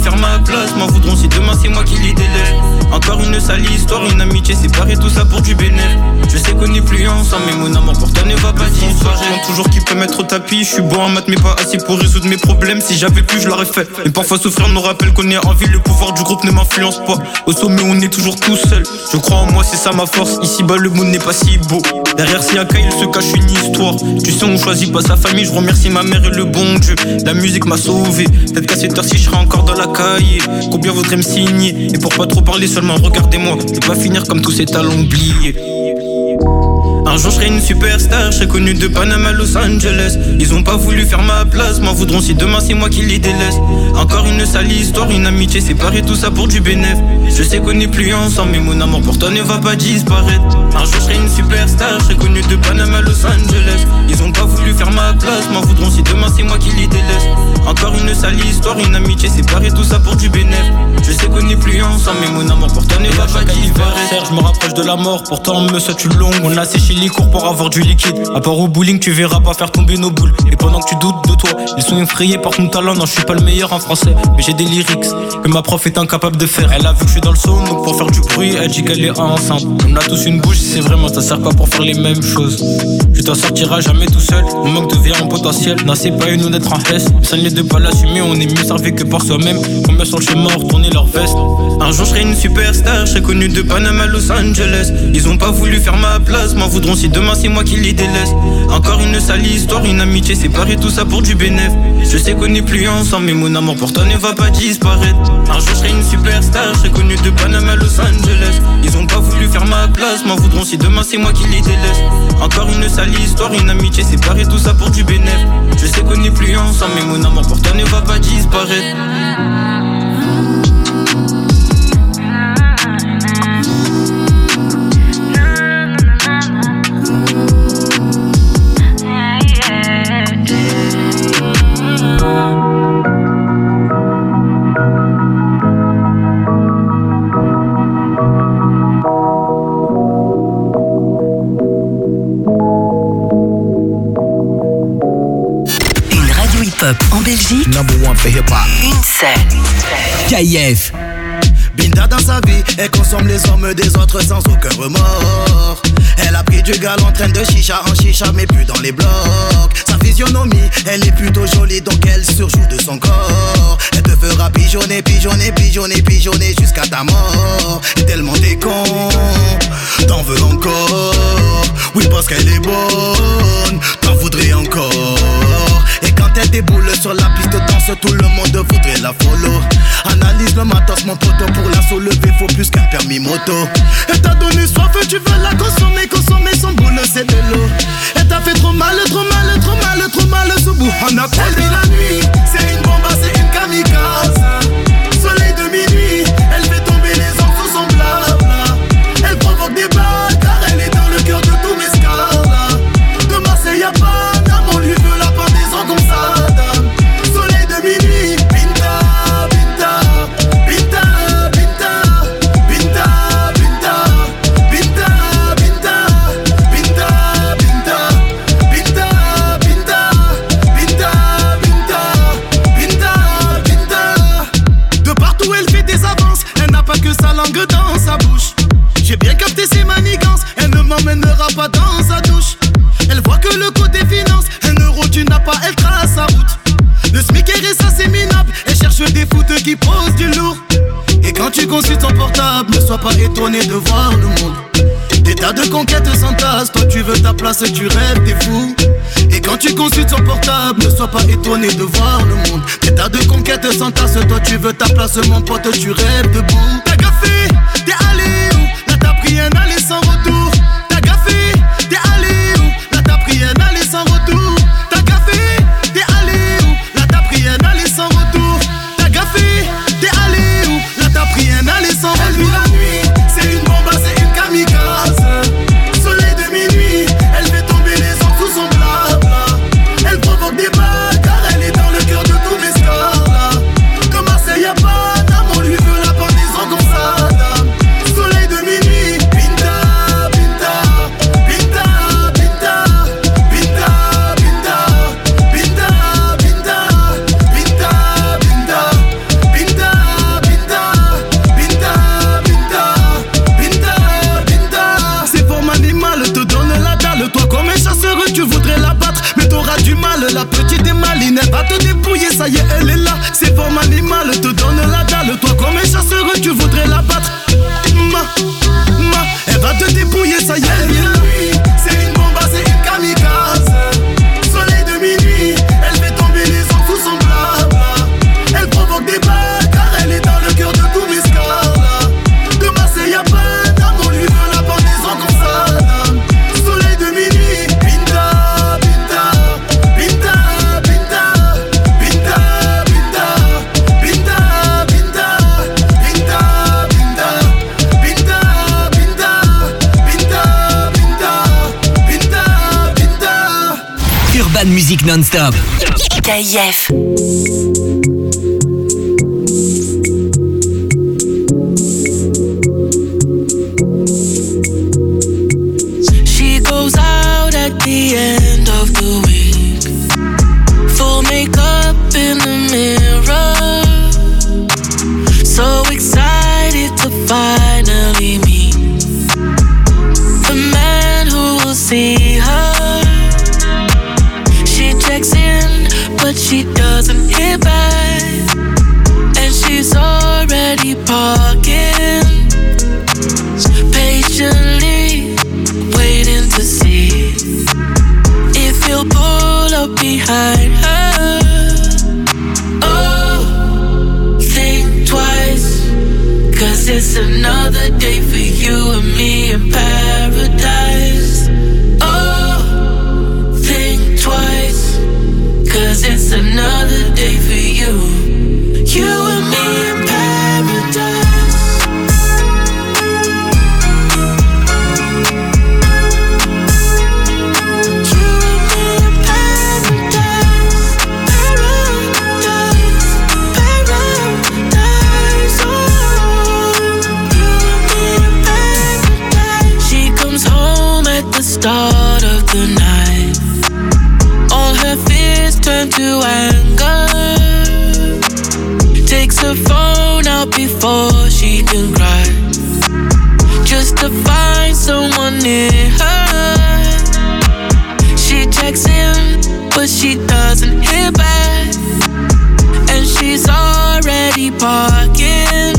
faire ma place, m'en voudront si demain c'est moi qui les délève. Encore une sale histoire, une amitié séparée, tout ça pour du bénéf. Je sais qu'on n'est plus ensemble, mais mon amour pour toi ne va pas disparaître. Je demande toujours qui peut mettre au tapis. Je suis bon en maths, mais pas assez pour résoudre mes problèmes. Si j'avais pu, je l'aurais fait. Mais parfois souffrir nous rappelle qu'on est en vie. Le pouvoir du groupe ne m'influence pas. Au sommet, on est toujours tout seul. Je crois en moi, c'est ça ma force. Ici-bas, le monde n'est pas si beau. Derrière Siaka, il se cache une histoire. Tu sais, on choisit pas sa famille. Je remercie ma mère et le bon Dieu. La musique m'a sauvé. Peut-être qu'à cette heure-ci, je serai encore dans la cahier. Combien voudrait me signer? Et pour pas trop parler seulement, regardez-moi. Je vais pas finir comme tous ces talents oubliés. Un jour je serai une superstar, je serai connu de Panama à Los Angeles. Ils ont pas voulu faire ma place, m'en voudront si demain c'est moi qui les délaisse. Encore une sale histoire, une amitié séparée, tout ça pour du bénéf. Je sais qu'on n'est plus ensemble, mais mon amour pour toi ne va pas disparaître. Un jour je serai une superstar, je serai connu de Panama à Los Angeles. Ils ont pas voulu faire ma place, m'en voudront si demain c'est moi qui les délaisse. Encore une sale histoire, une amitié séparée, tout ça pour du bénéf. Je sais qu'on n'est plus ensemble, mais mon amour pour toi ne va pas disparaître. Je me rapproche de la mort, pourtant on me souhaite une longue. On a séché les cours pour avoir du liquide. À part au bowling, tu verras pas faire tomber nos boules. Et pendant que tu doutes de toi, ils sont effrayés par ton talent. Non, je suis pas le meilleur en français, mais j'ai des lyrics que ma prof est incapable de faire. Elle a vu que je suis dans le son, donc pour faire du bruit, elle dit qu'elle est enceinte. On a tous une bouche, c'est vraiment, ça sert pas pour faire les mêmes choses. Tu t'en sortiras jamais tout seul, on manque devient un potentiel. Non, c'est pas une ou d'être en S, ça n'est de pas l'assumer. On est mieux servi que par soi-même. Combien sont le chemin retourner leur veste. Un jour je serai une superstar, je serai connu de Panama à Los Angeles. Ils ont pas voulu faire ma place, m'en voudront si demain c'est moi qui les délaisse. Encore une sale histoire, une amitié séparée, tout ça pour du bénéf. Je sais qu'on n'est plus ensemble, mais mon amour pour toi ne va pas disparaître. Un jour je serai une superstar, je serai connu de Panama à Los Angeles. Ils ont pas voulu faire ma place, m'en voudront si demain c'est moi qui les délaisse. Encore une sale histoire, une amitié séparée, tout ça pour du bénéf. Je sais qu'on n'est plus ensemble, mais mon amour pour toi ne va pas disparaître. En Belgique, number one for hip hop. Une scène. K I F. Binda dans sa vie, elle consomme les hommes des autres sans aucun remords. Elle a pris du gal en train de chicha en chicha, mais plus dans les blocs. Sa physionomie, elle est plutôt jolie, donc elle surjoue de son corps. Elle te fera pigeonner, pigeonner, pigeonner, pigeonner jusqu'à ta mort. Et tellement t'es con, t'en veux encore. Oui, parce qu'elle est bonne, t'en voudrais encore. Et quand elle déboule sur la piste de danse, tout le monde voudrait la follow. Analyse le matos, mon poteau, pour la soulever, faut plus qu'un permis moto. Elle t'a donné soif, tu veux la consommer, consommer son boule, c'est de l'eau. Elle t'a fait trop mal, trop mal, trop mal, trop mal, ce bout. On appelle de la nuit, c'est une bombe, c'est une kamikaze. Soleil de minuit, elle fait tomber les enfants sans blabla. Elle provoque des balles, car elle est dans le cœur de tous mes scars. De Marseille y'a pas d'âme, on lui veut la pendaison comme ça, dame. Soleil de minuit, Binta, Binta, Binta, Binta, Binta, Binta, Binta, Binta, Binta, Binta, Binta, Binta, Binta, Binta, Binta, Binta. De partout elle fait des avances, elle n'a pas que sa langue dans sa bouche. J'ai bien capté ses manigances, elle ne m'emmènera pas dans sa douche. Elle voit que le côté finance, un euro tu n'as pas, elle trace sa route. Le SMIC est ça c'est minable, elle cherche des foutes qui posent du lourd. Et quand tu consultes son portable, ne sois pas étonné de voir le monde. Des tas de conquêtes s'entassent, toi tu veux ta place, tu rêves, t'es fou. Et quand tu consultes son portable, ne sois pas étonné de voir le monde. Des tas de conquêtes s'entassent, toi tu veux ta place, mon pote, tu rêves debout. T'as gaffé, t'es allé où? Là t'as pris un aller sans retour. T'as gaffé, t'es allé où? Là t'as pris un aller sans retour. T'as gaffé, t'es allé où? Là t'as pris un aller sans retour. T'as gaffé, t'es allé où? Là t'as pris un aller sans retour. Elle vit la nuit, c'est une bombe, c'est une kamikaze. Soleil de minuit, elle fait tomber les hommes sous son blabla. Elle provoque des balles, car elle est dans le cœur de tous mes scars. De Marseille y'a pas d'âme, on lui veut la pendaison comme ça. elle est là, c'est forme animale, te donne la dalle. Toi comme un chasseur, tu voudrais la battre. Ma, ma, elle va te dépouiller, ça y est, elle vient. C'est une bombe, c'est une kamikaze. Soleil de minuit, elle fait tomber les gens sous son blabla. Elle provoque des balles, car elle est dans le cœur de tous mes scars. De Marseille y'a pas d'âme, on lui veut la pendaison comme ça. Soleil de minuit, Pinta, Pinta, Pinta, Pinta, Pinta, Pinta, Pinta, Pinta, Pinta, Pinta, Pinta, Pinta, Pinta, Pinta, Pinta, Pinta. Urban Music Non-Stop. K I F. She goes out at the end of the week, full makeup in the mirror, so excited to finally meet the man who will see her. She checks in, but she doesn't hit back, and she's already parking, patiently waiting to see if he'll pull up behind her. Oh, think twice, cause it's another day for you and me in paradise. Oh, think twice, cause it's another day for you, you and me in paradise. Start of the night, all her fears turn to anger. Takes her phone out before she can cry, just to find someone near her. She checks in, but she doesn't hear back, and she's already parking,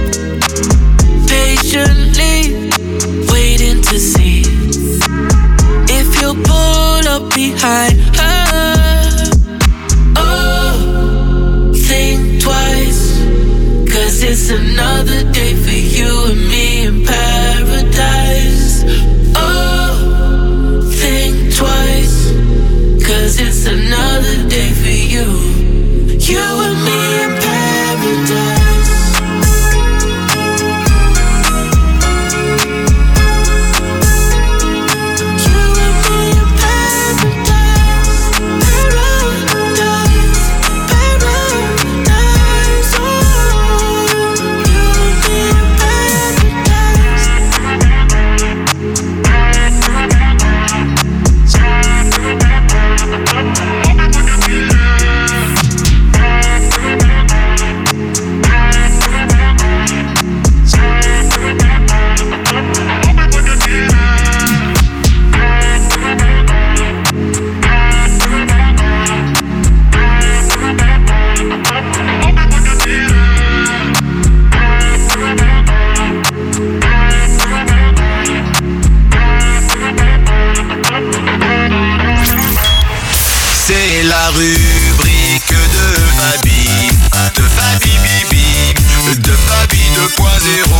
patiently waiting to see if you'll pull up behind her. Oh, think twice, cause it's another day for you and me in paradise. Oh, think twice, cause it's another day for you, you and me in paradise. La rubrique de Fabi, de Fabi Bibi, de Fabi deux point zéro.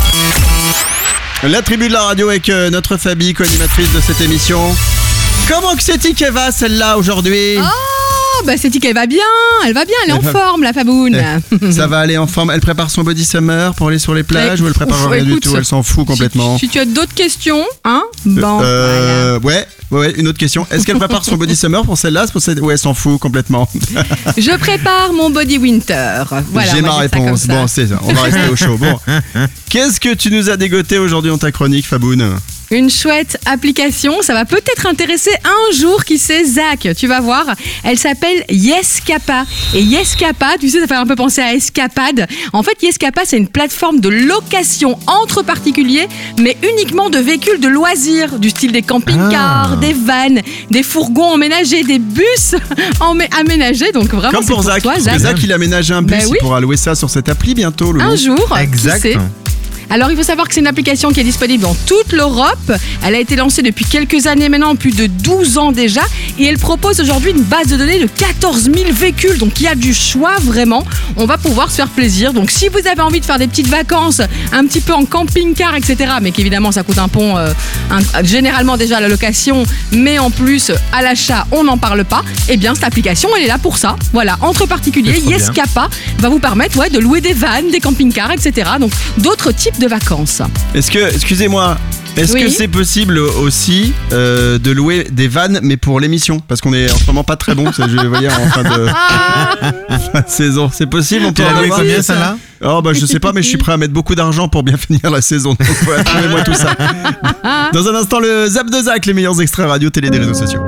La tribu de la radio avec euh, notre Fabi, co-animatrice de cette émission. Comment que c'est qu'elle va celle-là aujourd'hui? Oh, bah c'est qu'elle va bien, elle va bien, elle est elle en va... forme la Faboune. Eh, ça va aller en forme. Elle prépare son body summer pour aller sur les plages eh, ou elle prépare ouf, rien écoute, du tout? Elle s'en fout complètement. Si, si tu as d'autres questions, hein? Bon. Euh, voilà. Ouais. Ouais, une autre question. Est-ce qu'elle prépare son body summer pour celle-là pour celle... Ouais, elle s'en fout complètement. Je prépare mon body winter. Voilà, j'ai ma réponse. Bon, c'est ça. On va rester au chaud. Bon. Qu'est-ce que tu nous as dégoté aujourd'hui dans ta chronique, Faboune? Une chouette application, ça va peut-être intéresser un jour, qui sait, Zach, tu vas voir. Elle s'appelle Yescapa. Et Yescapa, tu sais, ça fait un peu penser à Escapade. En fait, Yescapa, c'est une plateforme de location entre particuliers, mais uniquement de véhicules de loisirs, du style des camping-cars, ah. des vannes, des fourgons emménagés, des bus aménagés. Donc vraiment, comme c'est pour pour Zach. toi, Zach. Zach, il a aménagé un bus, ben oui. il pourra louer ça sur cette appli bientôt. Le un nom. jour, exact. Qui sait. Alors, il faut savoir que c'est une application qui est disponible dans toute l'Europe. Elle a été lancée depuis quelques années maintenant, plus de douze ans déjà. Et elle propose aujourd'hui une base de données de quatorze mille véhicules. Donc, il y a du choix vraiment. On va pouvoir se faire plaisir. Donc, si vous avez envie de faire des petites vacances, un petit peu en camping-car, et cetera, mais qu'évidemment, ça coûte un pont, euh, un, généralement déjà à la location, mais en plus, à l'achat, on n'en parle pas. Eh bien, cette application, elle est là pour ça. Voilà, entre particuliers, Yescapa va vous permettre ouais, de louer des vannes, des camping-cars, et cetera. Donc, d'autres types de vacances. Est-ce que, excusez-moi, est-ce oui. que c'est possible aussi euh, de louer des vannes, mais pour l'émission? Parce qu'on est en ce moment pas très bon, je vais voyez en fin de, fin de saison. C'est possible? On peut en avoir combien ça là? Oh bah je sais pas, mais je suis prêt à mettre beaucoup d'argent pour bien finir la saison. Donc voilà, trouvez-moi tout ça. Dans un instant, le Zap de Zach, les meilleurs extraits radio, télé, des réseaux sociaux.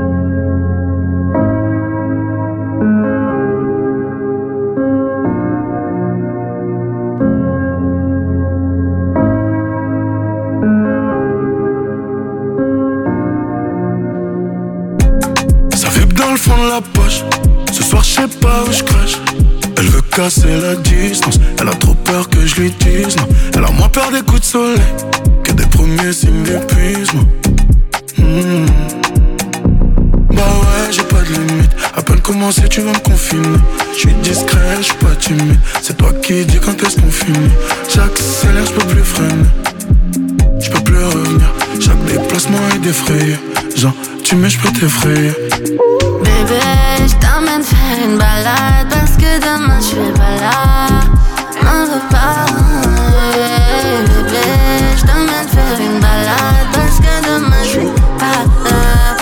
Le fond de la poche. Ce soir je sais pas où je crache. Elle veut casser la distance. Elle a trop peur que je lui dise non. Elle a moins peur des coups de soleil que des premiers signes d'épuisement. mmh. Bah ouais j'ai pas de limite. À peine commencé tu vas me confiner. Je suis discret, je suis pas timide. C'est toi qui dis quand est-ce qu'on finit. J'accélère, je peux plus freiner. Je peux plus revenir. Chaque déplacement est défrayé. Genre tu mets, je peux t'effrayer. Bébé, je t'emmène faire une balade parce que demain je suis pas là. M'en veux pas. Bébé, je t'emmène faire une balade parce que demain je suis pas là.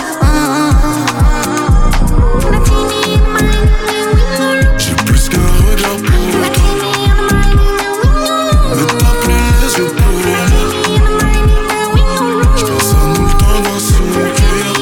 J'ai plus qu'un regard pour toi. Mais t'as plus les yeux pour moi. Je pense à nous le temps d'un sourire.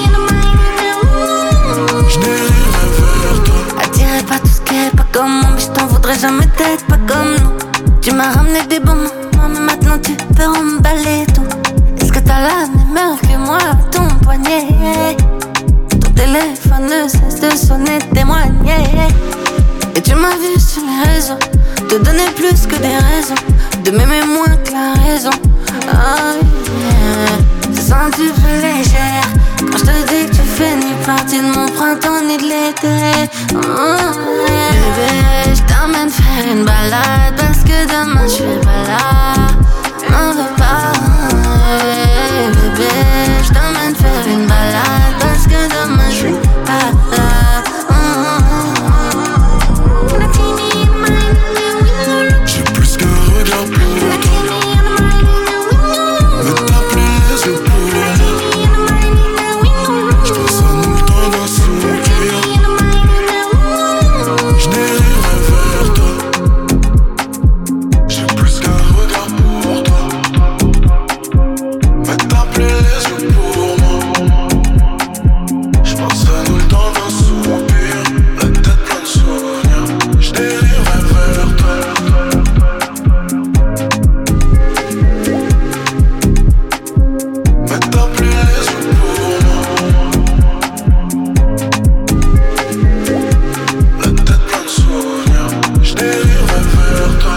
Je dériverai vers toi. Attiré par tout ce qui est pas comme moi, mais je t'en voudrais jamais d'être pas comme nous. Tu m'as ramené des bons moments, mais maintenant tu peux emballer tout. Est-ce que t'as la même heure que moi, ton poignet? Ton téléphone ne cesse de sonner, témoigner. Et tu m'as vu sur les réseaux, te donner plus que des raisons, de m'aimer moins que la raison. Oh yeah, te sens tu peu légère quand je te dis que tu fais ni partie de mon printemps ni de l'été. Oh yeah. Bébé, je t'emmène faire une balade parce que demain je suis pas là. M'en veux pas. Bébé, je t'emmène faire une balade parce que demain je suis pas là. J'ai plus qu'un regard pour toi. Mais t'as plus les yeux pour moi. Je pense à nous le temps d'un sourire. Je dériverai vers toi. J'ai plus qu'un regard pour toi. Mais t'as plus les yeux pour moi. Je pense à nous le temps d'un soupir. La tête pleine de souvenirs. Je dériverai vers toi. Mais t'as plus les yeux pour moi. La tête pleine de souvenirs. Je dériverai vers toi.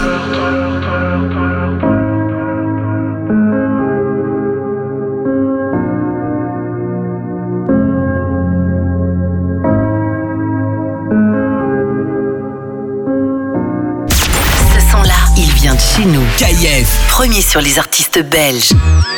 Ce son-là, il vient de chez nous. K I F, premier sur les artistes belges.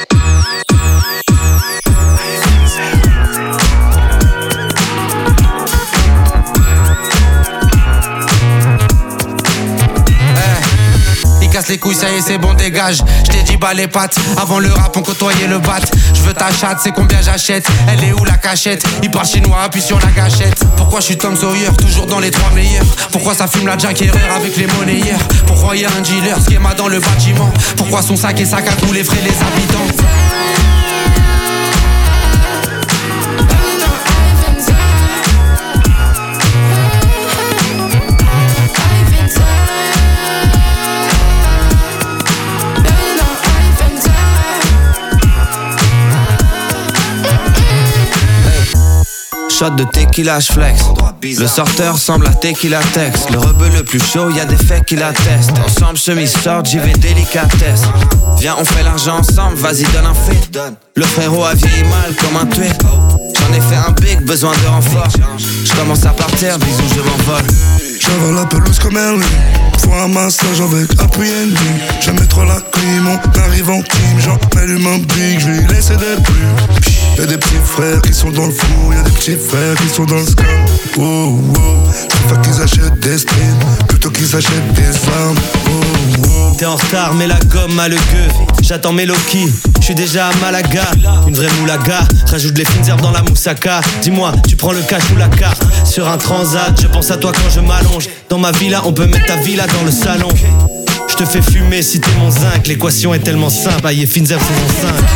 Il casse les couilles, ça y est, c'est bon, dégage. Je t'ai dit, bah les pattes. Avant le rap, on côtoyait le bat. Je veux ta chatte, c'est combien j'achète. Elle est où la cachette? Il parle chinois, appuie sur la gâchette. Pourquoi je suis Tom Sawyer, toujours dans les trois meilleurs? Pourquoi ça fume la Jack Herrera avec les monnayeurs? Pourquoi y a un dealer, schéma dans le bâtiment? Pourquoi son sac et sa cagoule effraie les habitants? shot de tequila, flex. Le sorteur semble à tequila tex. Le rebeu le plus chaud, y'a des faits qui l'attestent. Ensemble, chemise short, j'y vais délicatesse. Viens, on fait l'argent ensemble, vas-y, donne un fait. Le frérot a vieilli mal comme un tué. J'en ai fait un big, besoin de renfort. Je commence à partir, bisous, je m'envole. J'avale la pelouse comme Henry. Faut un massage avec appui N D. J'aime trop la clim, on arrive en team. J'en allume un big, je vais laisser des plumes. Y'a des petits frères qui sont dans le four, y'a des petits frères qui sont dans le scam. Oh oh, j'préfère qu'ils achètent des streams plutôt qu'ils achètent des armes. Oh oh. T'es en retard, mais la gomme a le gueux. J'attends mes Loki, j'suis déjà à Malaga. Une vraie moulaga, rajoute les fines herbes dans la moussaka. Dis-moi, tu prends le cash ou la carte? Sur un transat, je pense à toi quand je m'allonge. Dans ma villa, on peut mettre ta villa dans le salon. Je te fais fumer si t'es mon zinc. L'équation est tellement simple, aïe, fines herbes saison cinq.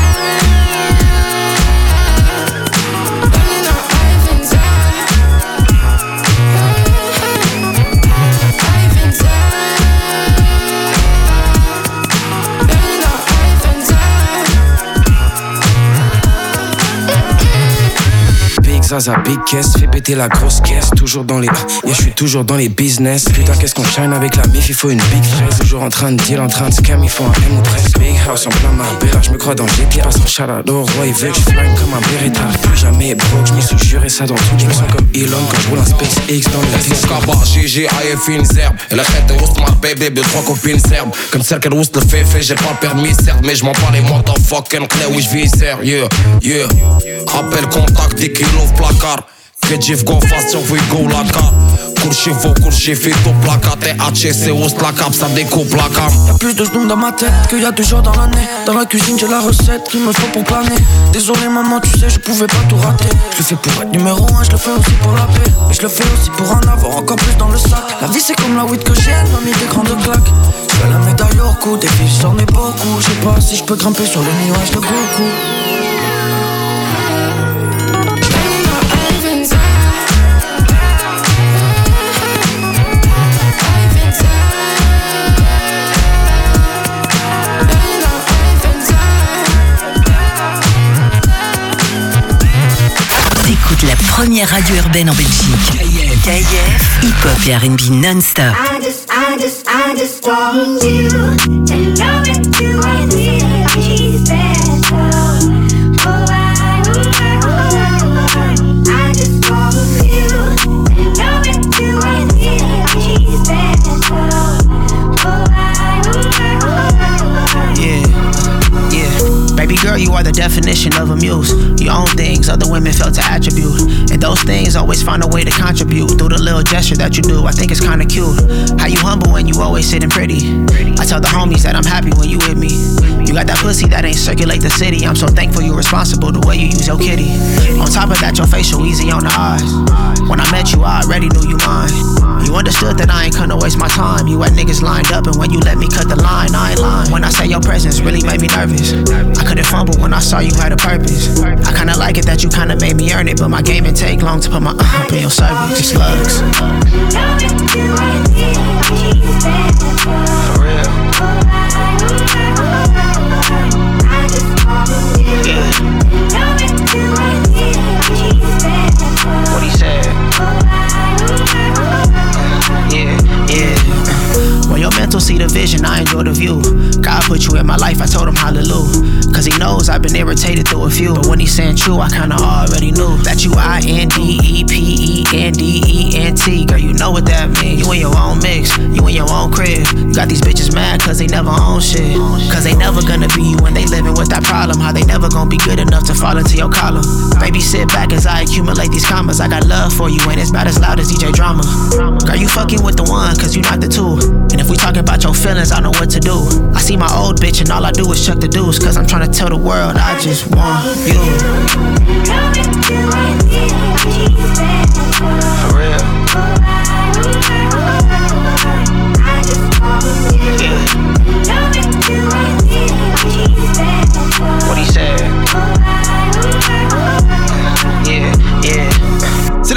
Zaza, big caisse, fait péter la grosse caisse. Toujours dans les, yeah, je suis toujours dans les business. Putain, qu'est-ce qu'on shine avec la mif, il faut une big fraise. Toujours en train de deal, en train de scam, il faut un M ou treize. Big house en plein Marbella, je me crois dans G T A. Sans shout-out au roi, il veut que je flingue comme un Beretta. Plus jamais broke, je me suis juré ça dans tous les sons comme Elon quand je roule un SpaceX dans le Tesla. Escapa, G G, I F une zerbe. Et la fête de Oust, ma baby, de trois copines serbes. Comme celle qu'elle Oust le fait, fait, j'ai pas le permis, certes. Mais je m'en parle et moi, t'en fucking clé, oui, je vis sérieux, yeah. Appel contact, dix kilos placard. Kedjif go fast, sur vous go la carte. Courchivo, courchifit au placard. T H C, Oust la cap, ça découpe la cam. Y'a plus de genoux dans ma tête qu'il y a deux jours dans l'année. Dans la cuisine j'ai la recette qu'il me faut pour planer. Désolé maman, tu sais je pouvais pas tout rater. Je le fais pour être numéro un, je le fais aussi pour la paix. Mais je le fais aussi pour en avoir encore plus dans le sac. La vie c'est comme la weed que j'aime, m'a mis des grandes claques. J'fais la médaille au cou, des filles j'en ai beaucoup. Je sais pas si je peux grimper sur le nuage de Goku. La première radio urbaine en Belgique. K I F, hip-hop et R and B non-stop. I just, I just, I just want you to know that you are really special. Oh, I, oh, I, oh, I, I just want you to know that you are really special. Oh, I, oh, I, oh, I, Yeah, yeah. Baby girl, you are the definition of a muse. You own things other women fail to attribute. And those things always find a way to contribute. Through the little gesture that you do, I think it's kinda cute. How you humble when you always sitting pretty. I tell the homies that I'm happy when you with me. You got that pussy that ain't circulate the city. I'm so thankful you're responsible the way you use your kitty. On top of that, your facial easy on the eyes. When I met you, I already knew you mine. You understood that I ain't gonna waste my time. You had niggas lined up, and when you let me cut the line, I ain't lying. When I say your presence really made me nervous. I couldn't fumble when I saw you had a purpose. I kinda like it that you kinda made me earn it, but my game didn't take long to put my uh up in your service. Just slugs. For real. Yeah. What he said. Yeah, yeah. When your mental see the vision, I enjoy the view. God put you in my life, I told him hallelujah. Cause he knows I've been irritated through a few. But when he's saying true, I kinda already knew that you I N D E P E N D E N T. Girl, you know what that means. You in your own mix, you in your own crib. You got these bitches mad cause they never own shit. Cause they never gonna be you when they living with that problem. How they never gonna be good enough to fall into your column. Baby, sit back as I accumulate these commas. I got love for you and it's about as loud as D J Drama. Girl, you fucking with the one cause you not the two. And if we talking about your feelings, I know what to do. I see my old bitch and all I do is chuck the deuce. Cause I'm trying to tell the world I just want you. For real. Yeah. What he said. Yeah, yeah. C'est la tribu de la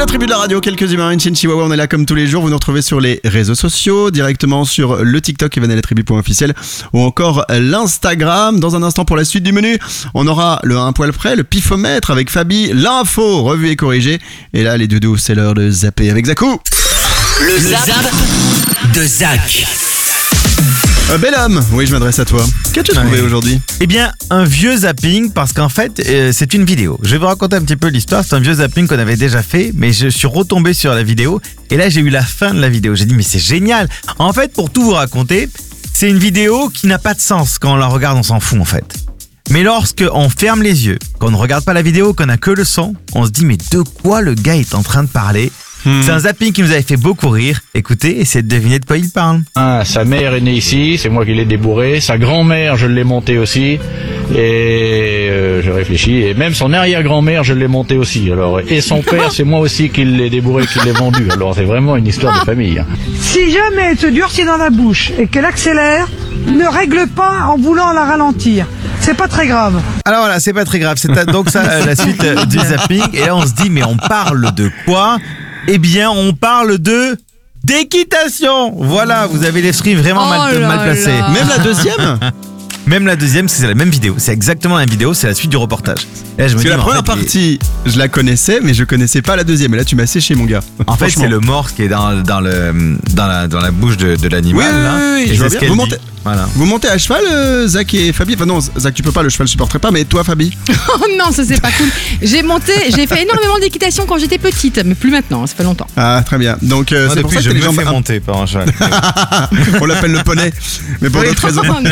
radio, quelques humains, une chaîne Chihuahua, on est là comme tous les jours. Vous nous retrouvez sur les réseaux sociaux, directement sur le TikTok evan et la tribu point officiel ou encore l'Instagram. Dans un instant pour la suite du menu, on aura le un poil près, le pifomètre avec Fabi, l'info revue et corrigée. Et là les doudous, c'est l'heure de zapper avec Zakou. Le, le zap, zap de Zach. Un bel homme, oui je m'adresse à toi. Qu'as-tu trouvé Oui. aujourd'hui? Eh bien, un vieux zapping, parce qu'en fait, euh, c'est une vidéo. Je vais vous raconter un petit peu l'histoire. C'est un vieux zapping qu'on avait déjà fait, mais je suis retombé sur la vidéo. Et là, j'ai eu la fin de la vidéo. J'ai dit, mais c'est génial. En fait, pour tout vous raconter, c'est une vidéo qui n'a pas de sens. Quand on la regarde, on s'en fout, en fait. Mais lorsque on ferme les yeux, qu'on ne regarde pas la vidéo, qu'on n'a que le son, on se dit, mais de quoi le gars est en train de parler? Hmm. C'est un zapping qui nous avait fait beaucoup rire. Écoutez, essayez de deviner de quoi il parle. Ah, sa mère est née ici, c'est moi qui l'ai débourré. Sa grand-mère, je l'ai montée aussi. Et euh, je réfléchis. Et même son arrière-grand-mère, je l'ai montée aussi. Alors, et son père, c'est moi aussi qui l'ai débourré, qui l'ai vendu. Alors, c'est vraiment une histoire de famille. Si jamais elle te durcit dans la bouche et qu'elle accélère, ne règle pas en voulant la ralentir. C'est pas très grave. Alors voilà, c'est pas très grave. C'est donc ça euh, la suite euh, du zapping. Et là, on se dit, mais on parle de quoi? Eh bien, on parle de d'équitation. Voilà, vous avez l'esprit vraiment Oh mal, là mal placé. là. Même la deuxième? Même la deuxième, c'est la même vidéo. C'est exactement la même vidéo, c'est la suite du reportage. Et là, je me Parce dis, que la mais en première fait, partie, je la connaissais, mais je connaissais pas la deuxième. Et là, tu m'as séché, mon gars. En fait, Franchement. c'est le morse qui est dans, dans, le, dans, la, dans la bouche de, de l'animal. Oui, oui, là. oui, oui, Et je vois c'est ce bien. qu'elle Vous dit. montez- Voilà. Vous montez à cheval, euh, Zach et Fabi? Enfin non, Zach, tu peux pas, le cheval supporterait pas, mais toi, Fabi? Oh non, ça c'est pas cool. J'ai monté, j'ai fait énormément d'équitation quand j'étais petite, mais plus maintenant, ça fait longtemps. Ah, très bien. Donc, euh, Moi, c'est pour depuis, ça que je t'as les me jambes fais un- monter par un cheval. On l'appelle le poney, mais pour Oui. d'autres raisons. Oh, non.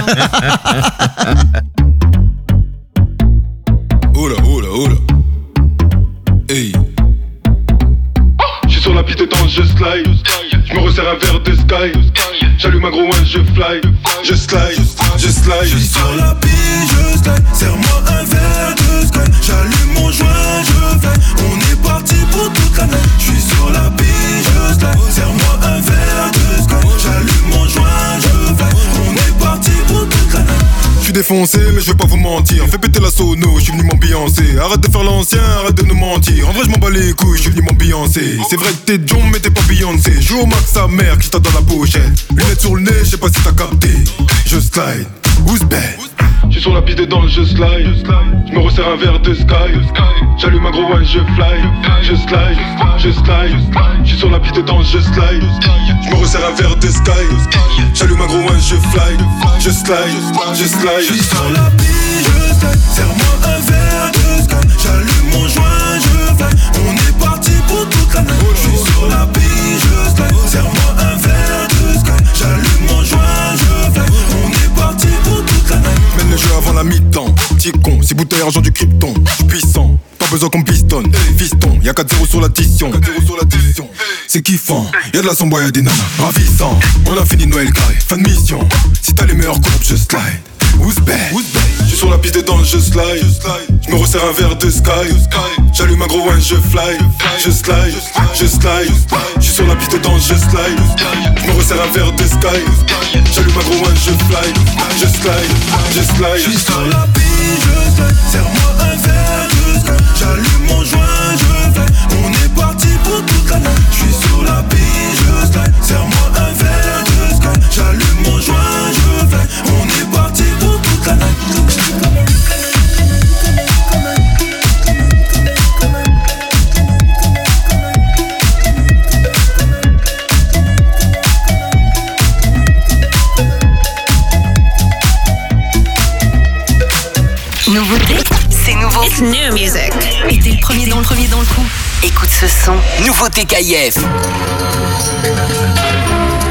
Oula, oula, oula. Hey. Je suis sur la piste de danse, je slide. Je me resserre un verre de sky. J'allume un gros one, je fly. Je slide, je slide. Je suis sur la piste, je slide. Serre-moi un verre de sky. J'allume mon joint, je fly. On est parti pour toute la nuit. Je suis sur la piste, je slide. Serre-moi un verre de sky. J'allume mon joint, je fly. On est parti pour toute la nuit. Je suis défoncé, mais je vais pas vous mentir. Fais péter la sono, je suis venu m'ambiancer. Arrête de faire l'ancien, arrête de nous mentir. En vrai, je m'en bats les couilles, je suis venu m'ambiancer. C'est vrai que t'es John, mais t'es pas Beyoncé. Joue au max sa mère qui t'a dans la pochette. Lunettes sur le nez, je sais pas si t'as capté. Je slide, who's bad? Je suis sur la piste de danse, je slide. Je me resserre un verre de sky. J'allume un gros one, je fly. Je slide, je slide. Je suis sur la piste de danse, je slide. Je me resserre un verre de sky. J'allume un gros one, je fly. Je slide, je slide. Je suis sur la piste, je slide. Serre-moi un verre de sky. J'allume mon joint, je fly. On est parti pour toute la nuit. Je suis sur la piste, je slide. Serre-moi un verre de sky. J'allume mon joint, je fly. On est parti pour toute la nuit. Mène le jeu avant la mi-temps. Petit con, c'est bouteille argent du krypton. J'suis puissant, pas besoin qu'on pistonne. Fiston, y'a quatre zéro sur l'addition. C'est kiffant, y'a de la sombre, y'a des nanas. Ravissant, on a fini Noël carré. Fin de mission, si t'as les meilleures courbes, je slide. Who's bad? Je suis sur la piste de danse, je slide. Je me resserre un verre de sky. J'allume un gros one, je fly. Je slide, je slide. Je suis sur la piste de danse, je slide. Je me resserre un verre de sky. J'allume un gros one, je fly. Je slide, je slide. Je suis sur la piste, je slide. Serre-moi un verre de sky. J'allume mon joint, je fly. On est parti pour toute la nuit. Je suis sur la piste, je slide. Serre-moi un verre de sky. J'allume mon joint, je fly. On est parti pour toute la nuit. Nouveauté, c'est nouveau. It's new music. Et t'es le premier dans le premier dans le coup. Écoute ce son. Nouveauté K I F.